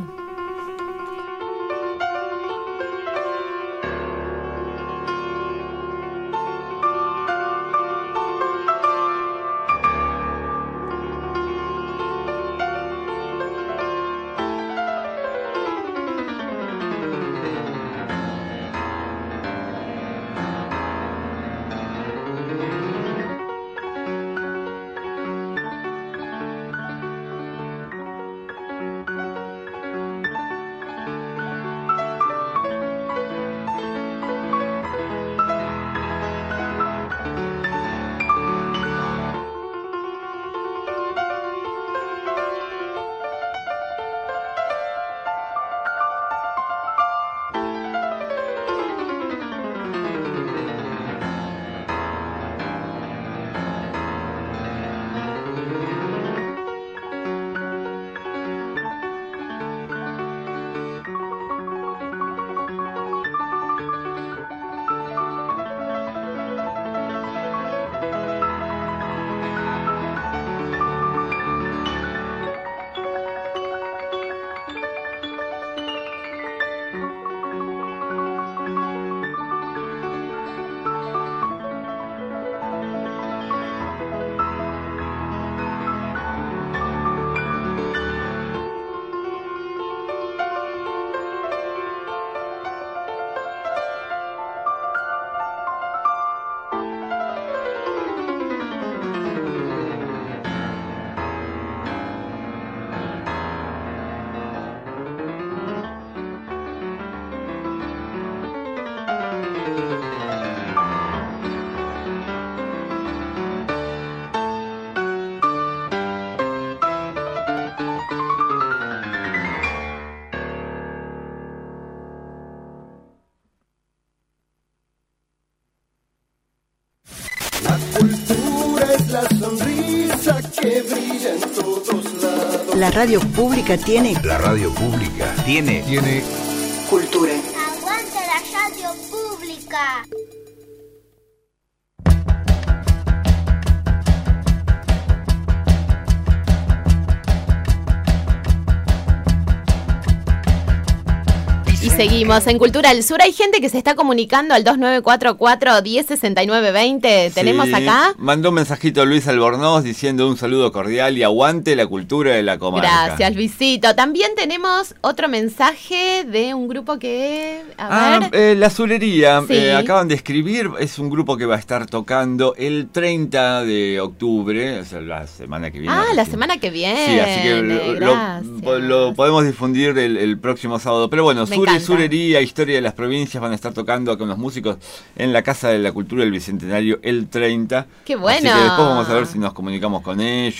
La cultura es la sonrisa que brilla en todos lados. La radio pública tiene. La radio pública tiene. Cultura. Aguante la radio pública. Y seguimos en Cultura del Sur. Hay gente que se está comunicando al 2944-106920. ¿Tenemos acá? Mandó un mensajito Luis Albornoz diciendo un saludo cordial y aguante la cultura de la comarca. Gracias, Luisito. También tenemos otro mensaje de un grupo que... A ver. La Azulería. Sí. Acaban de escribir. Es un grupo que va a estar tocando el 30 de octubre, o sea, la semana que viene. La semana que viene. Sí, así que lo podemos difundir el próximo sábado. Pero bueno, Surería, Historia de las Provincias van a estar tocando con los músicos en la Casa de la Cultura del Bicentenario el 30. ¡Qué bueno! Así que después vamos a ver si nos comunicamos con ellos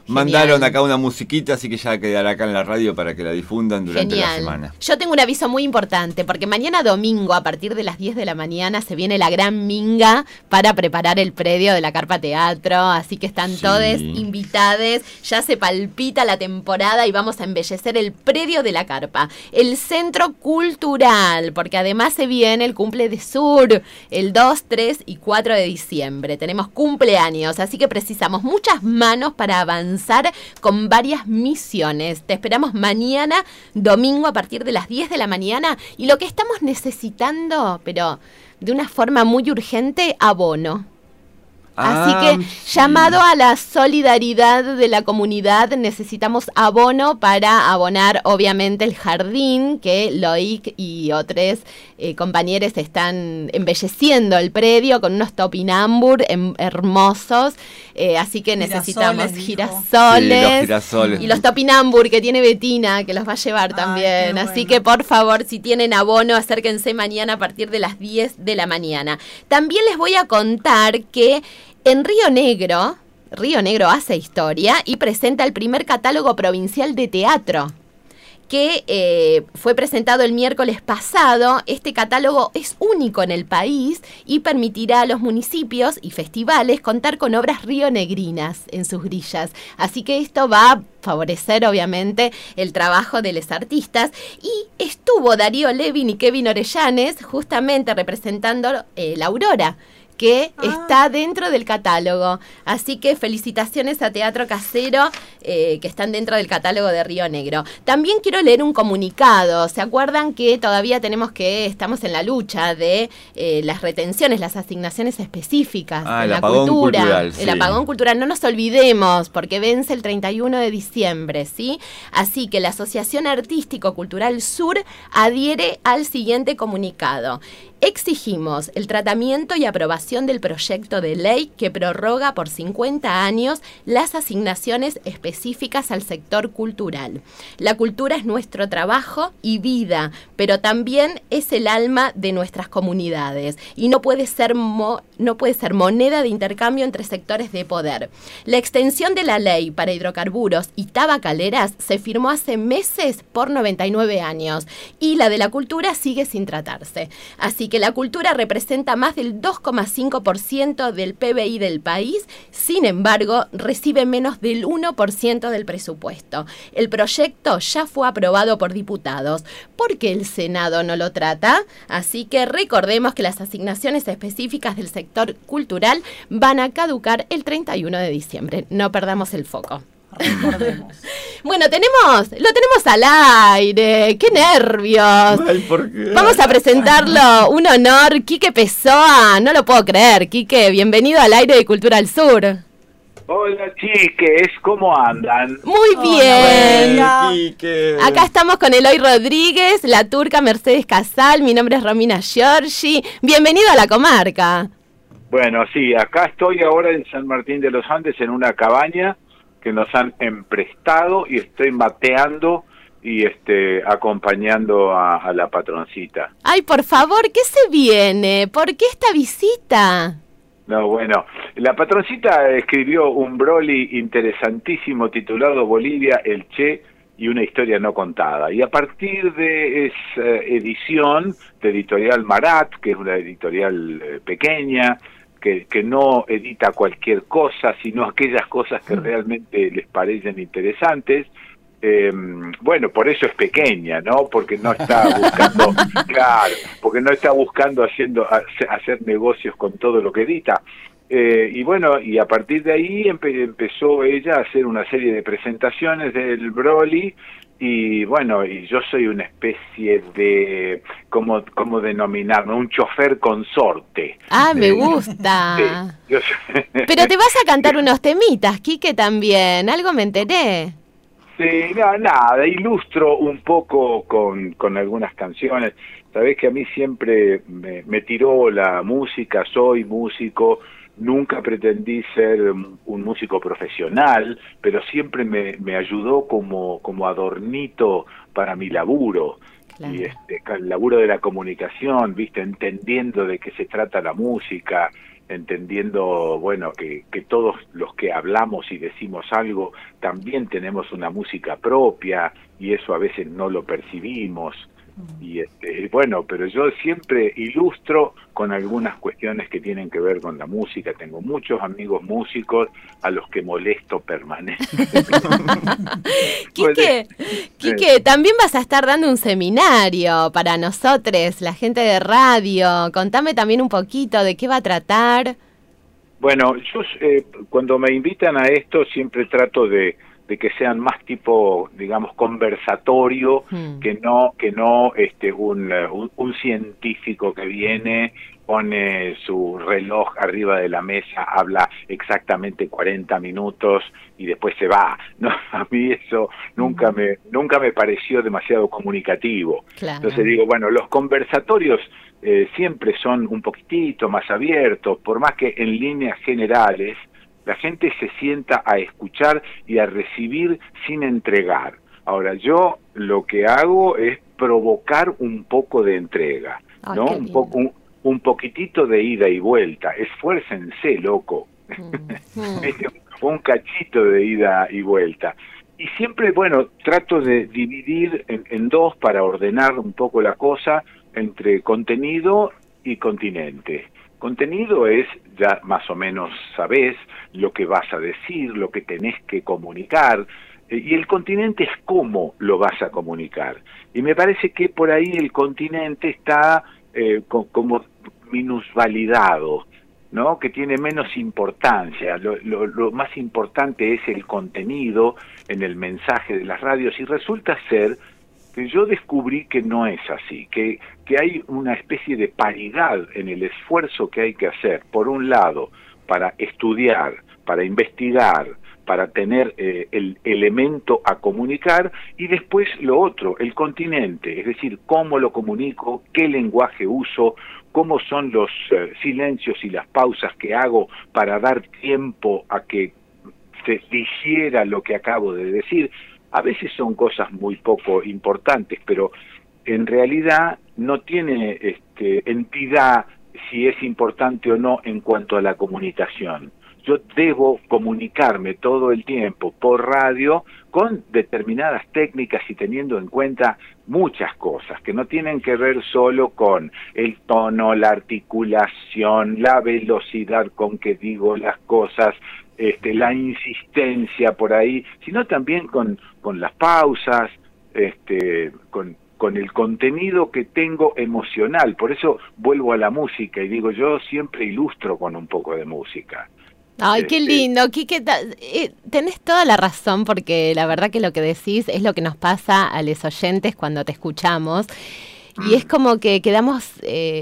Mandaron acá una musiquita, así que ya quedará acá en la radio para que la difundan durante la semana. Yo tengo un aviso muy importante, porque mañana domingo, a partir de las 10 de la mañana, se viene la gran minga para preparar el predio de la Carpa Teatro, así que están todos invitados, ya se palpita la temporada y vamos a embellecer el predio de la Carpa, el centro cultural, porque además se viene el cumple de Sur, el 2, 3 y 4 de diciembre, tenemos cumpleaños, así que precisamos muchas manos para avanzar con varias misiones. Te esperamos mañana, domingo, a partir de las 10 de la mañana. Y lo que estamos necesitando, pero de una forma muy urgente, abono. Así que, llamado a la solidaridad de la comunidad, necesitamos abono para abonar, obviamente, el jardín, que Loic y otros compañeros están embelleciendo el predio con unos topinambur hermosos. Así que necesitamos girasoles. Sí, los girasoles. Y los topinambur que tiene Betina, que los va a llevar también. Así que, por favor, si tienen abono, acérquense mañana a partir de las 10 de la mañana. También les voy a contar que en Río Negro hace historia y presenta el primer catálogo provincial de teatro, que fue presentado el miércoles pasado. Este catálogo es único en el país y permitirá a los municipios y festivales contar con obras rionegrinas en sus grillas. Así que esto va a favorecer, obviamente, el trabajo de los artistas. Y estuvo Darío Levin y Kevin Orellanes justamente representando la Aurora, que está dentro del catálogo. Así que felicitaciones a Teatro Casero, que están dentro del catálogo de Río Negro. También quiero leer un comunicado. ¿Se acuerdan que todavía estamos en la lucha de las retenciones, las asignaciones específicas en la cultura? Cultural, el apagón cultural. No nos olvidemos, porque vence el 31 de diciembre, ¿sí? Así que la Asociación Artístico Cultural Sur adhiere al siguiente comunicado. Exigimos el tratamiento y aprobación del proyecto de ley que prorroga por 50 años las asignaciones específicas al sector cultural. La cultura es nuestro trabajo y vida, pero también es el alma de nuestras comunidades y no puede ser moneda de intercambio entre sectores de poder. La extensión de la ley para hidrocarburos y tabacaleras se firmó hace meses por 99 años y la de la cultura sigue sin tratarse. Así que la cultura representa más del 2,5% del PBI del país, sin embargo, recibe menos del 1% del presupuesto. El proyecto ya fue aprobado por diputados. ¿Por qué el Senado no lo trata? Así que recordemos que las asignaciones específicas del sector cultural van a caducar el 31 de diciembre. No perdamos el foco. Recordemos. Bueno, lo tenemos al aire. ¡Qué nervios! Ay, ¿por qué? Vamos a presentarlo. Un honor, Quique Pessoa. No lo puedo creer, Quique. Bienvenido al aire de Cultura al Sur. Hola, chiques, ¿cómo andan? Muy bien. Hola, Quique. Acá estamos con Eloy Rodríguez, la turca Mercedes Casal. Mi nombre es Romina Giorgi. Bienvenido a la comarca. Bueno, sí, acá estoy ahora en San Martín de los Andes en una cabaña que nos han emprestado y estoy mateando y acompañando a la patroncita. Ay, por favor, ¿qué se viene? ¿Por qué esta visita? No, bueno, la patroncita escribió un broli interesantísimo titulado Bolivia, el Che y una historia no contada. Y a partir de esa edición de Editorial Marat, que es una editorial pequeña, que no edita cualquier cosa, sino aquellas cosas que realmente les parecen interesantes. Bueno, por eso es pequeña, ¿no? Porque no está buscando, claro, porque no está buscando hacer negocios con todo lo que edita. Y bueno, y a partir de ahí empezó ella a hacer una serie de presentaciones del Broly. Y bueno, y yo soy una especie de, ¿cómo denominarme? Un chofer consorte. Ah, me gusta. Sí, pero te vas a cantar unos temitas, Quique, también. Algo me enteré. Sí, no, nada, ilustro un poco con algunas canciones. Sabés que a mí siempre me tiró la música, soy músico. Nunca pretendí ser un músico profesional, pero siempre me ayudó como adornito para mi laburo. Claro. Y el laburo de la comunicación, ¿viste? Entendiendo de qué se trata la música, entendiendo, bueno, que todos los que hablamos y decimos algo también tenemos una música propia y eso a veces no lo percibimos. Y bueno, pero yo siempre ilustro con algunas cuestiones que tienen que ver con la música. Tengo muchos amigos músicos a los que molesto permanentemente. Quique, también vas a estar dando un seminario para nosotros, la gente de radio. Contame también un poquito de qué va a tratar. Bueno, yo cuando me invitan a esto siempre trato de que sean más tipo, digamos, conversatorio, que no un científico que viene, pone su reloj arriba de la mesa, habla exactamente 40 minutos y después se va. No, a mí eso nunca me pareció demasiado comunicativo. Claro. Entonces digo, bueno, los conversatorios siempre son un poquitito más abiertos, por más que en líneas generales la gente se sienta a escuchar y a recibir sin entregar. Ahora, yo lo que hago es provocar un poco de entrega, ¿no? Un poquitito de ida y vuelta. Esfuércense, loco. Un cachito de ida y vuelta. Y siempre, bueno, trato de dividir en dos para ordenar un poco la cosa entre contenido y continente. Contenido es, ya más o menos sabés lo que vas a decir, lo que tenés que comunicar, y el continente es cómo lo vas a comunicar. Y me parece que por ahí el continente está como minusvalidado, ¿no? Que tiene menos importancia. Lo más importante es el contenido en el mensaje de las radios, y resulta ser que yo descubrí que no es así, que hay una especie de paridad en el esfuerzo que hay que hacer, por un lado, para estudiar, para investigar, para tener el elemento a comunicar, y después lo otro, el continente, es decir, cómo lo comunico, qué lenguaje uso, cómo son los silencios y las pausas que hago para dar tiempo a que se digiera lo que acabo de decir. A veces son cosas muy poco importantes, pero en realidad no tiene entidad si es importante o no en cuanto a la comunicación. Yo debo comunicarme todo el tiempo por radio con determinadas técnicas y teniendo en cuenta muchas cosas que no tienen que ver solo con el tono, la articulación, la velocidad con que digo las cosas, la insistencia por ahí, sino también con las pausas, con el contenido que tengo emocional. Por eso vuelvo a la música y digo, yo siempre ilustro con un poco de música. Ay, qué lindo, Quique, tenés toda la razón, porque la verdad que lo que decís es lo que nos pasa a los oyentes cuando te escuchamos, y es como que quedamos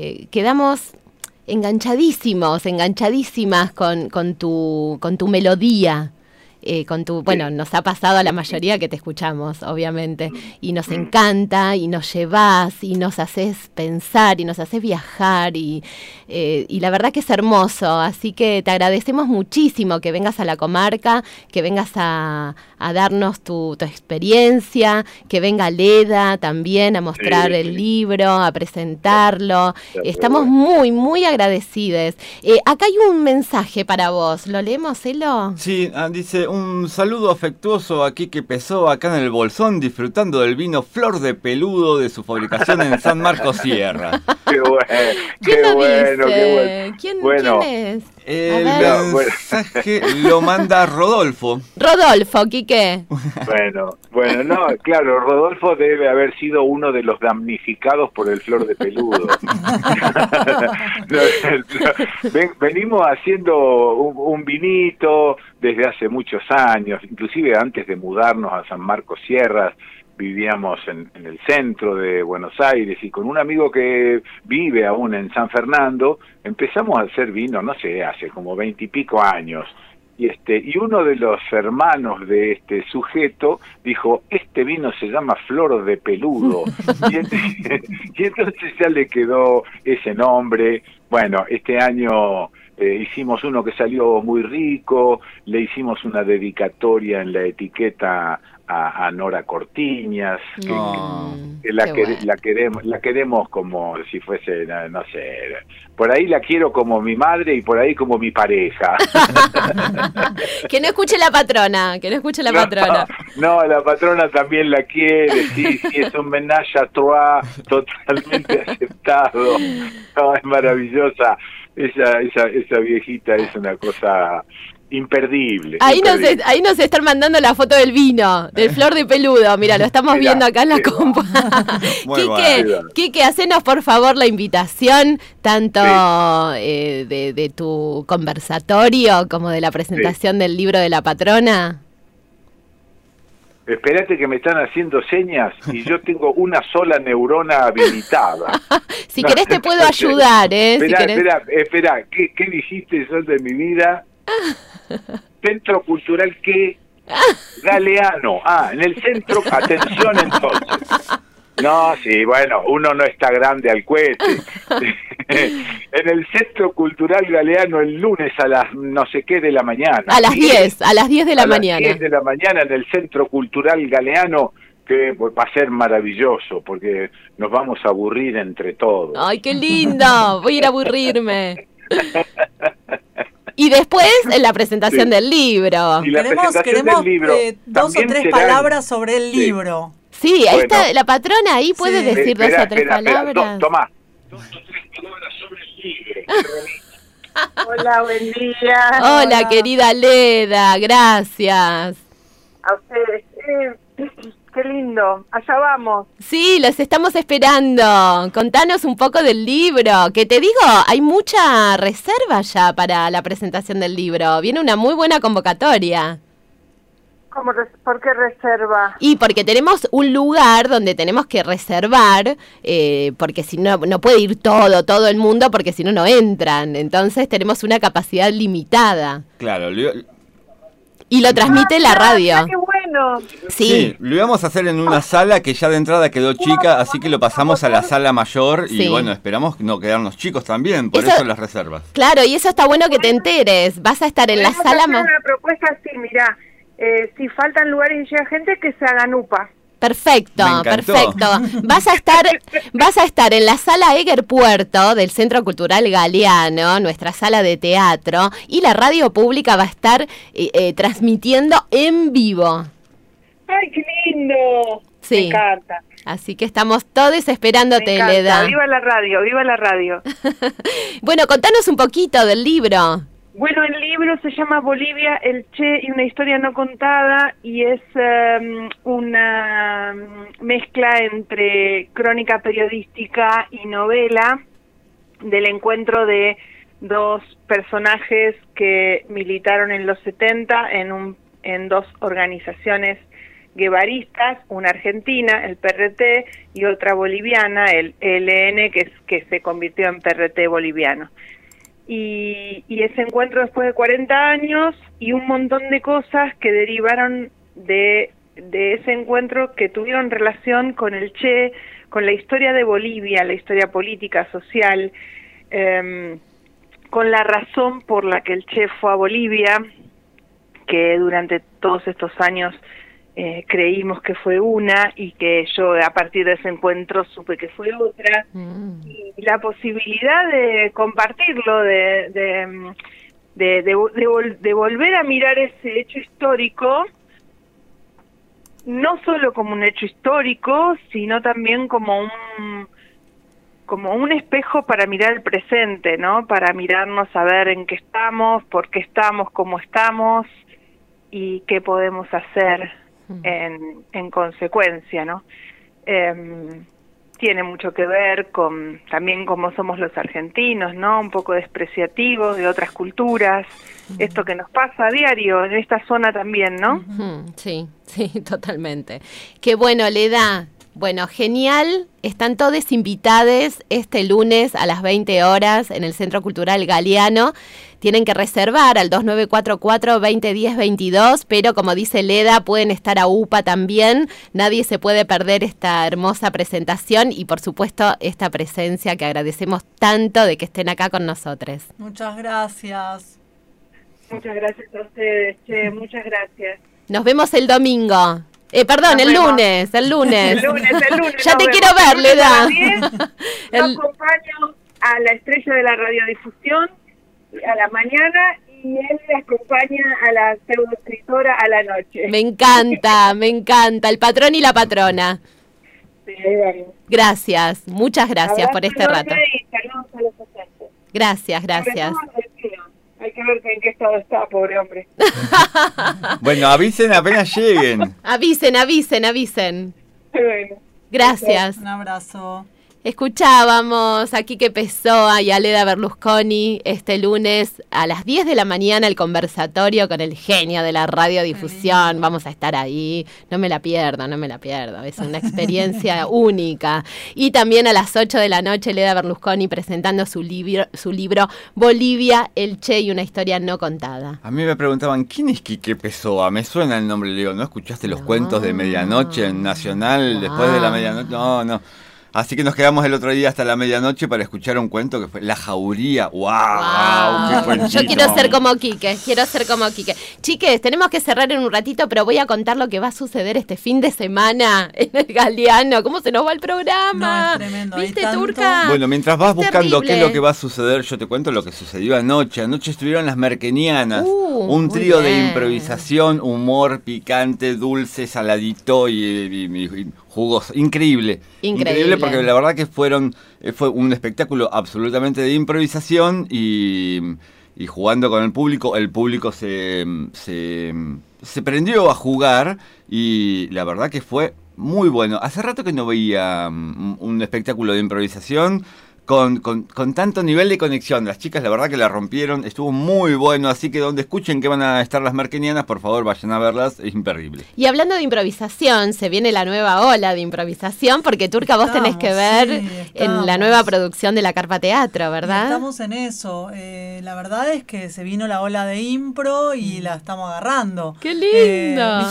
enganchadísimas con tu melodía. Bueno, nos ha pasado a la mayoría que te escuchamos, obviamente, y nos encanta, y nos llevas, y nos haces pensar, y nos haces viajar, y la verdad que es hermoso, así que te agradecemos muchísimo que vengas a la comarca, que vengas a darnos tu experiencia, que venga Leda también a mostrar el libro, a presentarlo. Estamos muy, muy agradecidos. Acá hay un mensaje para vos, ¿lo leemos, Elo? Sí, dice: un saludo afectuoso a Quique Pessoa, acá en el Bolsón, disfrutando del vino Flor de Peludo de su fabricación en San Marcos Sierra. Qué bueno, ¿Quién lo dice? Qué bueno. ¿Quién es? El mensaje lo manda Rodolfo. Rodolfo, Quique. Bueno, no, claro, Rodolfo debe haber sido uno de los damnificados por el Flor de Peludo. Venimos haciendo un vinito desde hace muchos años, inclusive antes de mudarnos a San Marcos Sierras. Vivíamos en el centro de Buenos Aires, y con un amigo que vive aún en San Fernando empezamos a hacer vino, no sé, hace como 20 y pico años. Y uno de los hermanos de este sujeto dijo: este vino se llama Flor de Peludo. Y entonces ya le quedó ese nombre. Bueno, este año hicimos uno que salió muy rico, le hicimos una dedicatoria en la etiqueta a Nora Cortiñas, que la queremos como si fuese, no sé, por ahí la quiero como mi madre y por ahí como mi pareja. Que no escuche la patrona, patrona. No, la patrona también la quiere, sí, es un ménage à trois totalmente aceptado. No, es maravillosa, esa viejita es una cosa imperdible. Ahí nos están mandando la foto del vino, del Flor de Peludo. Mira, lo estamos viendo acá en la compa. Quique, hacenos por favor la invitación, tanto de tu conversatorio como de la presentación del libro de la patrona. Espérate que me están haciendo señas y yo tengo una sola neurona habilitada. Si querés te puedo ayudar, Espera, ¿qué dijiste eso de mi vida? Centro Cultural ¿qué? Galeano. En el centro, atención entonces. No, sí, bueno, uno no está grande al cohete. En el Centro Cultural Galeano el lunes a las no sé qué de la mañana. A las 10 de la mañana. A las 10 de la mañana en el Centro Cultural Galeano, que va a ser maravilloso, porque nos vamos a aburrir entre todos. ¡Ay, qué lindo! Voy a ir a aburrirme. Y después la presentación del libro. Queremos dos o tres palabras sobre el libro. Sí, ahí está la patrona, ahí puede decir dos o tres palabras. Tomá. Dos o tres palabras sobre el libro. Hola, buen día. Hola, querida Leda, gracias. A ustedes. Qué lindo, allá vamos. Sí, los estamos esperando. Contanos un poco del libro, que te digo, hay mucha reserva ya para la presentación del libro. Viene una muy buena convocatoria. ¿Por qué reserva? Y porque tenemos un lugar donde tenemos que reservar, porque si no, no puede ir todo el mundo, porque si no, no entran. Entonces tenemos una capacidad limitada. Claro, y lo transmite la radio. ¡Qué bueno! Sí, lo íbamos a hacer en una sala que ya de entrada quedó chica, así que lo pasamos a la sala mayor y bueno, esperamos no quedarnos chicos también, por eso las reservas. Claro, y eso está bueno que te enteres. Vas a estar en la sala mayor. Una propuesta así, mirá, si faltan lugares y llega gente, que se hagan UPA. Perfecto. Vas a estar en la sala Eger Puerto del Centro Cultural Galeano, nuestra sala de teatro, y la radio pública va a estar transmitiendo en vivo. ¡Ay, qué lindo! Sí. Me encanta. Así que estamos todos esperándote, Leda. ¡Viva la radio, viva la radio! Bueno, contanos un poquito del libro. Bueno, el libro se llama Bolivia, el Che y una historia no contada, y es una mezcla entre crónica periodística y novela del encuentro de dos personajes que militaron en los 70 en dos organizaciones guevaristas, una argentina, el PRT, y otra boliviana, el ELN, que se convirtió en PRT boliviano. Y ese encuentro después de 40 años y un montón de cosas que derivaron de ese encuentro, que tuvieron relación con el Che, con la historia de Bolivia, la historia política, social, con la razón por la que el Che fue a Bolivia, que durante todos estos años creímos que fue una, y que yo a partir de ese encuentro supe que fue otra, y la posibilidad de compartirlo, de volver a mirar ese hecho histórico, no solo como un hecho histórico, sino también como un espejo para mirar el presente, ¿no? Para mirarnos a ver en qué estamos, por qué estamos, cómo estamos y qué podemos hacer en consecuencia, ¿no? Tiene mucho que ver con también cómo somos los argentinos, ¿no? Un poco despreciativos de otras culturas, esto que nos pasa a diario en esta zona también, ¿no? Sí, totalmente. Qué bueno, Leda. Bueno, genial. Están todos invitados este lunes a las 20 horas en el Centro Cultural Galeano. Tienen que reservar al 2944-2010-22, pero como dice Leda, pueden estar a UPA también. Nadie se puede perder esta hermosa presentación y, por supuesto, esta presencia que agradecemos tanto de que estén acá con nosotros. Muchas gracias. Muchas gracias a ustedes, che, muchas gracias. Nos vemos el domingo. Perdón, el lunes. El lunes. Ya te quiero ver, Leda. Yo acompaño a la estrella de la radiodifusión a la mañana y él le acompaña a la pseudoescritora a la noche. Me encanta, el patrón y la patrona. Sí, bueno. Gracias, muchas gracias por este rato. Y saludos a los oyentes. Gracias. Hay que ver en qué estado está, pobre hombre. Bueno, avisen apenas lleguen. Avisen. Bueno. Gracias. Un abrazo. Escuchábamos a Quique Pessoa y a Leda Berlusconi este lunes a las 10 de la mañana el conversatorio con el genio de la radiodifusión. Vamos a estar ahí, no me la pierdo, es una experiencia única. Y también a las 8 de la noche Leda Berlusconi presentando su libro Bolivia, el Che y una historia no contada. A mí me preguntaban, ¿quién es Quique Pessoa? Me suena el nombre, le digo, ¿no escuchaste los cuentos de medianoche en Nacional después de la medianoche? No. Así que nos quedamos el otro día hasta la medianoche para escuchar un cuento que fue La Jauría. ¡Wow! ¡Qué cuentito! Yo quiero ser como Quique. Chiques, tenemos que cerrar en un ratito, pero voy a contar lo que va a suceder este fin de semana en el Galeano. ¿Cómo se nos va el programa? No, es tremendo. ¿Viste, Turca? Bueno, mientras vas buscando terrible. qué es lo que va a suceder, yo te cuento lo que sucedió anoche. Anoche estuvieron las Merkenianas, un trío de improvisación, humor picante, dulce, saladito y jugoso. Increíble porque la verdad que fue un espectáculo absolutamente de improvisación y jugando con el público se prendió a jugar y la verdad que fue muy bueno. Hace rato que no veía un espectáculo de improvisación con tanto nivel de conexión. Las chicas la verdad que la rompieron, estuvo muy bueno, así que donde escuchen que van a estar las Merkenianas, por favor vayan a verlas, es imperdible. Y hablando de improvisación, se viene la nueva ola de improvisación, porque Turca, vos tenés que ver en la nueva producción de la Carpa Teatro, ¿verdad? Estamos en eso, la verdad es que se vino la ola de impro y la estamos agarrando. ¡Qué lindo!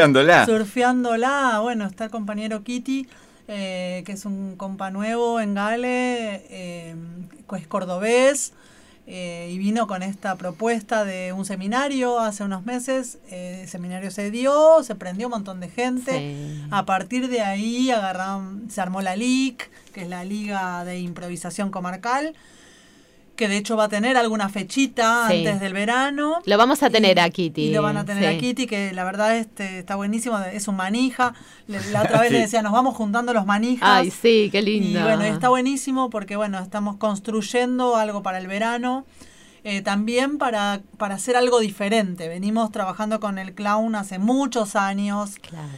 Surfeándola, bueno, está el compañero Kitty, que es un compa nuevo en Gale, es cordobés, y vino con esta propuesta de un seminario hace unos meses. El seminario se dio, se prendió un montón de gente. Sí. A partir de ahí se armó la LIC, que es la Liga de Improvisación Comarcal, que de hecho va a tener alguna fechita antes del verano. Lo vamos a tener a Kitty. Y lo van a tener a Kitty, que la verdad está buenísimo, es un manija. La otra vez le decía, nos vamos juntando los manijas. Ay, sí, qué lindo. Y bueno, está buenísimo porque bueno, estamos construyendo algo para el verano. También para hacer algo diferente. Venimos trabajando con el clown hace muchos años. Claro.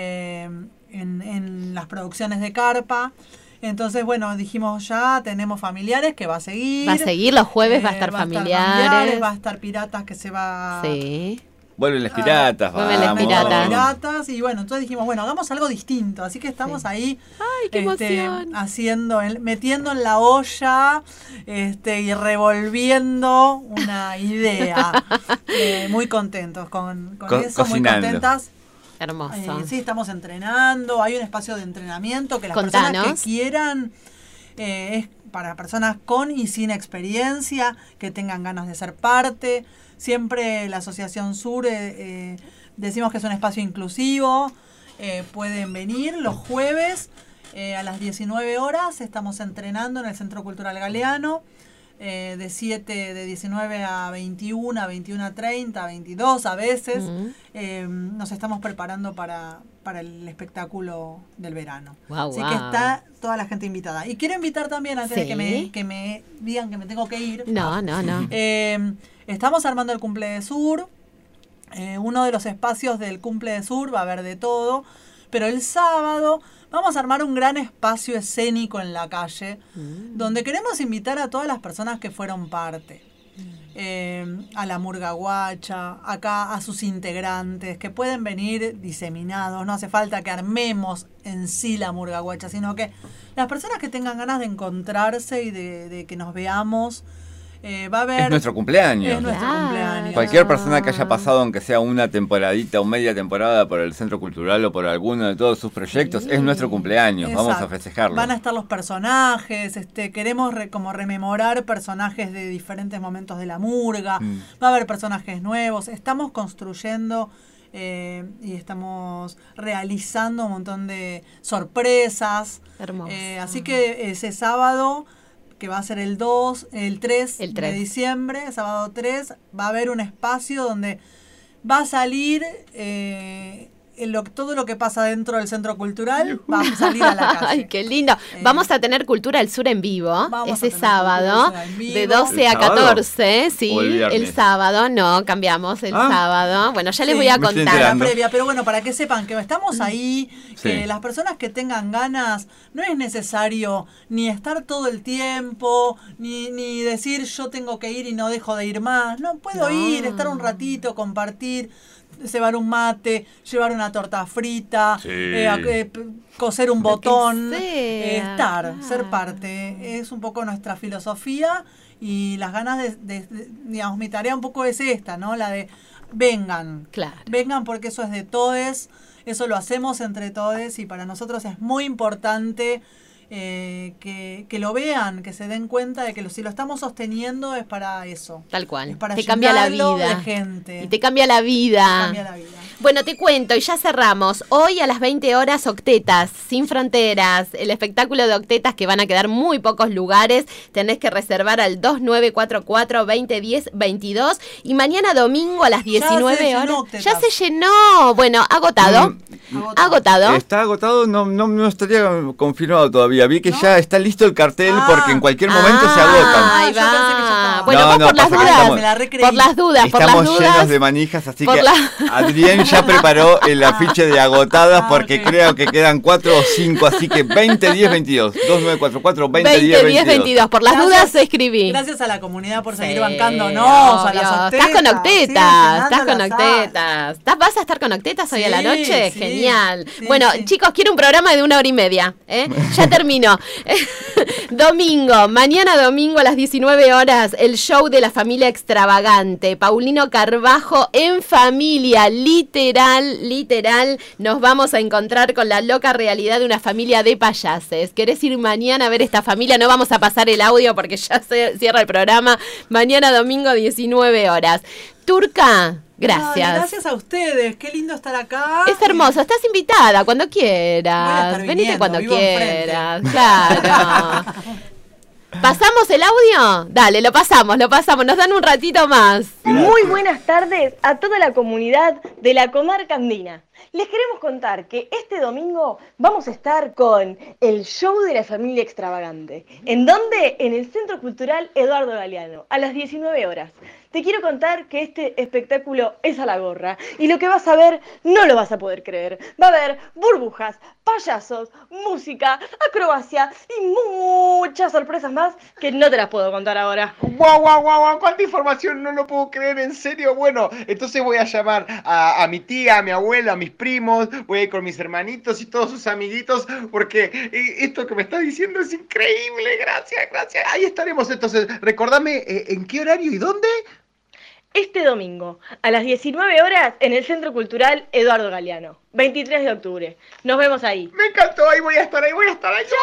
En las producciones de Carpa. Entonces, bueno, dijimos ya, tenemos Familiares, que va a seguir. Va a seguir, los jueves va a estar Familiares. Va a estar Piratas, que se va... Sí. Vuelven las piratas, Vuelven las piratas. Y bueno, entonces dijimos, bueno, hagamos algo distinto. Así que estamos ahí. ¡Ay, qué emoción! Metiendo en la olla y revolviendo una idea. Muy contentos con eso, muy contentas. Hermoso. Sí, estamos entrenando, hay un espacio de entrenamiento que las personas que quieran, es para personas con y sin experiencia, que tengan ganas de ser parte. Siempre la Asociación Sur decimos que es un espacio inclusivo, pueden venir los jueves a las 19 horas, estamos entrenando en el Centro Cultural Galeano. De 19 a 21, a 21 a 30, a 22 a veces. Nos estamos preparando para el espectáculo del verano. Así que está toda la gente invitada. Y quiero invitar también, antes de que me digan que me tengo que ir. No. Estamos armando el Cumple de Sur. Uno de los espacios del Cumple de Sur va a haber de todo. Pero el sábado vamos a armar un gran espacio escénico en la calle, donde queremos invitar a todas las personas que fueron parte. a la murga guacha, acá a sus integrantes, que pueden venir diseminados, no hace falta que armemos en sí la murga guacha, sino que las personas que tengan ganas de encontrarse y de que nos veamos, va a haber... Es nuestro cumpleaños. Es nuestro cumpleaños. Cualquier persona que haya pasado, aunque sea una temporadita o media temporada por el Centro Cultural o por alguno de todos sus proyectos, es nuestro cumpleaños. Exacto. Vamos a festejarlo. Van a estar los personajes, queremos como rememorar personajes de diferentes momentos de la murga, va a haber personajes nuevos, estamos construyendo y estamos realizando un montón de sorpresas. Hermoso. Así que ese sábado, que va a ser el 3 de diciembre, sábado 3, va a haber un espacio donde va a salir todo lo que pasa dentro del Centro Cultural, va a salir a la calle. ¡Ay, qué lindo! Vamos a tener Cultura del Sur en vivo ese sábado, de 12 a 14, sí, el sábado, no, cambiamos el sábado. Bueno, ya les voy a contar. La previa, pero bueno, para que sepan que estamos ahí, que las personas que tengan ganas, no es necesario ni estar todo el tiempo, ni decir yo tengo que ir y no dejo de ir más. No, puedo ir, estar un ratito, compartir, cebar un mate, llevar una torta frita, coser un botón, ser parte. Es un poco nuestra filosofía y las ganas digamos, mi tarea un poco es esta, ¿no? La de vengan, vengan porque eso es de todes, eso lo hacemos entre todes y para nosotros es muy importante que lo vean, que se den cuenta de que si lo estamos sosteniendo es para eso. Tal cual. Es para te cambia la vida. De gente. Y te cambia la vida. Bueno, te cuento y ya cerramos. Hoy a las 20 horas Octetas, Sin Fronteras, el espectáculo de Octetas que van a quedar muy pocos lugares. Tenés que reservar al 2944-2010-22 y mañana domingo a las 19 horas. Ya se llenó. Bueno, agotado. Agotado. Está agotado, no estaría confirmado todavía. Vi que ya está listo el cartel porque en cualquier momento se agotan. Ahí va. Bueno, por las dudas. Estamos llenos de manijas, así que Adrián ya preparó el afiche de agotadas porque creo que quedan 4 o 5, así que 2010-22. 2944-2010-22. Por las dudas escribí. Gracias a la comunidad por seguir bancándonos. Estás con Octetas. ¿Vas a estar con Octetas hoy a la noche? Genial. Bueno, chicos, quiero un programa de 1 hora y media. Ya terminó. Mañana domingo a las 19 horas, el show de la familia extravagante. Paulino Carbajo en familia, literal, nos vamos a encontrar con la loca realidad de una familia de payases. ¿Querés ir mañana a ver esta familia? No vamos a pasar el audio porque ya se cierra el programa. Mañana domingo 19 horas. Turca, gracias. Ay, gracias a ustedes, qué lindo estar acá. Es hermoso, estás invitada cuando quieras. Venite cuando quieras, claro. ¿Pasamos el audio? Dale, lo pasamos, nos dan un ratito más. Muy buenas tardes a toda la comunidad de la comarca andina. Les queremos contar que este domingo vamos a estar con el show de la familia extravagante. ¿En dónde? En el Centro Cultural Eduardo Galeano, a las 19 horas. Te quiero contar que este espectáculo es a la gorra y lo que vas a ver no lo vas a poder creer. Va a haber burbujas, payasos, música, acrobacia y muchas sorpresas más que no te las puedo contar ahora. ¡Guau! ¡Cuánta información! No lo puedo creer, en serio. Bueno, entonces voy a llamar a mi tía, a mi abuela, a mis primos, voy a ir con mis hermanitos y todos sus amiguitos porque esto que me estás diciendo es increíble. Gracias. Ahí estaremos entonces. Recordame en qué horario y dónde. Este domingo, a las 19 horas, en el Centro Cultural Eduardo Galeano, 23 de octubre. Nos vemos ahí. Me encantó, ahí voy a estar. ¡Chao!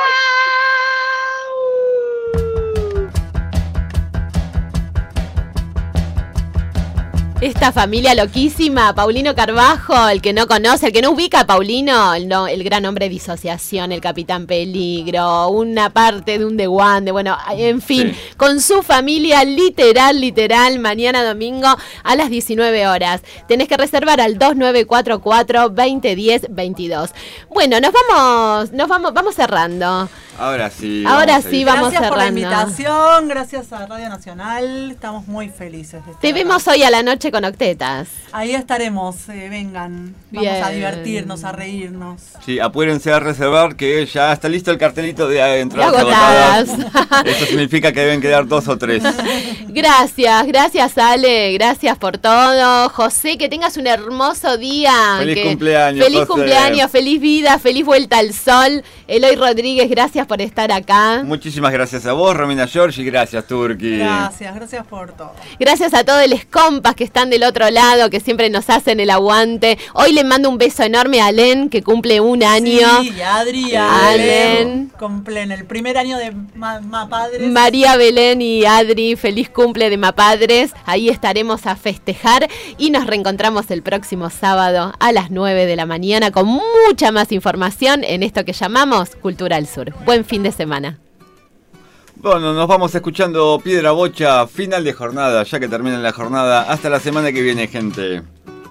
Esta familia loquísima, Paulino Carbajo, el que no conoce, el que no ubica a Paulino, el gran hombre de Disociación, el Capitán Peligro, una parte de un The One, bueno, en fin, con su familia literal, mañana domingo a las 19 horas. Tenés que reservar al 2944-2010-22. Bueno, vamos cerrando. Ahora sí vamos cerrando. Gracias por la invitación, gracias a Radio Nacional, estamos muy felices. Te vemos hoy a la noche con Octetas. Ahí estaremos, vengan. Vamos Bien. a divertirnos, a reírnos. Sí, apúrense a reservar que ya está listo el cartelito de entradas agotadas. Eso significa que deben quedar 2 o 3. Gracias Ale, gracias por todo. José, que tengas un hermoso día. Feliz cumpleaños, Feliz José. cumpleaños, feliz vida, feliz vuelta al sol. Eloy Rodríguez, gracias por estar acá. Muchísimas gracias a vos, Romina Giorgi, gracias, Turki. Gracias por todo. Gracias a todos los compas que están del otro lado, que siempre nos hacen el aguante. Hoy le mando un beso enorme a Alen, que cumple 1 año. Sí, y Adri, Alen. Cumplen el primer año de Mapadres. María Belén y Adri, feliz cumple de Mapadres. Ahí estaremos a festejar y nos reencontramos el próximo sábado a las 9 de la mañana con mucha más información en esto que llamamos Cultura al Sur. Buen fin de semana. Bueno, nos vamos escuchando Piedra Bocha, final de jornada, ya que termina la jornada. Hasta la semana que viene, gente.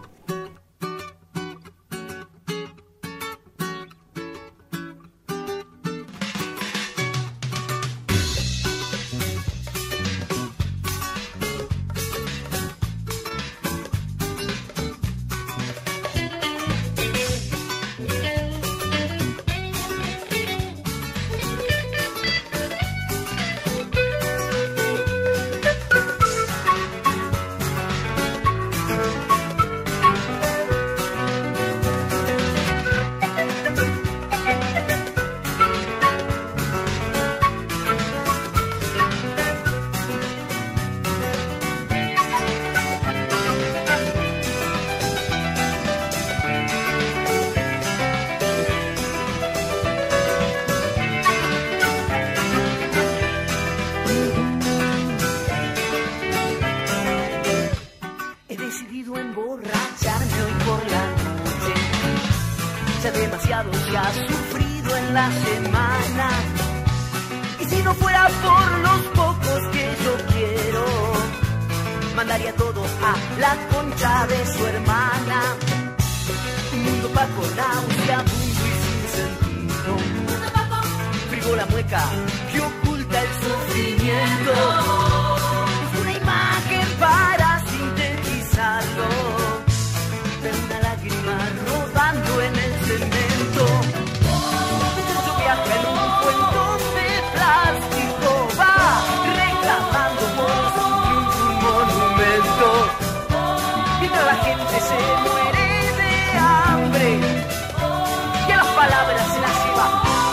He decidido emborracharme hoy por la noche. Ya demasiado se ha sufrido en la semana. Y si no fuera por los pocos que yo quiero, mandaría todo a la concha de su hermana. Un mundo paco, nauseabundo y sin sentido. Frívola mueca que oculta el sufrimiento. Es una imagen para sintetizarlo, de una lágrima rodando en el cemento. Yo viaja en un cuento de plástico, va reclamando voz de un monumento. Mientras la gente se muere de hambre y a las palabras se las lleva.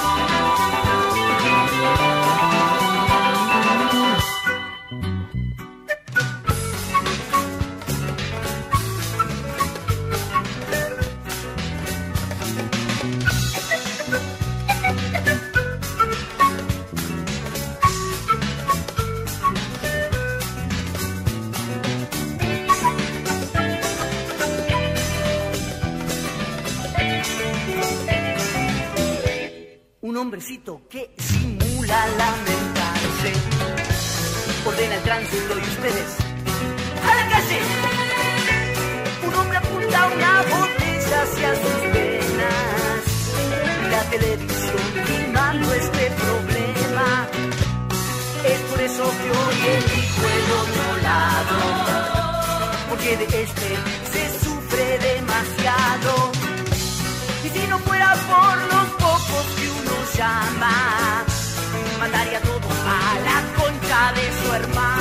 Un hombrecito que simula lamentarse, ordena el tránsito y ustedes ¡a la calle! Un hombre apunta una botella hacia sus venas, la televisión filmando este problema. Es por eso que hoy elijo el otro lado, porque de este se sufre demasiado. Y si no fuera por los pocos que uno llama, mandaría todo a la concha de su hermano.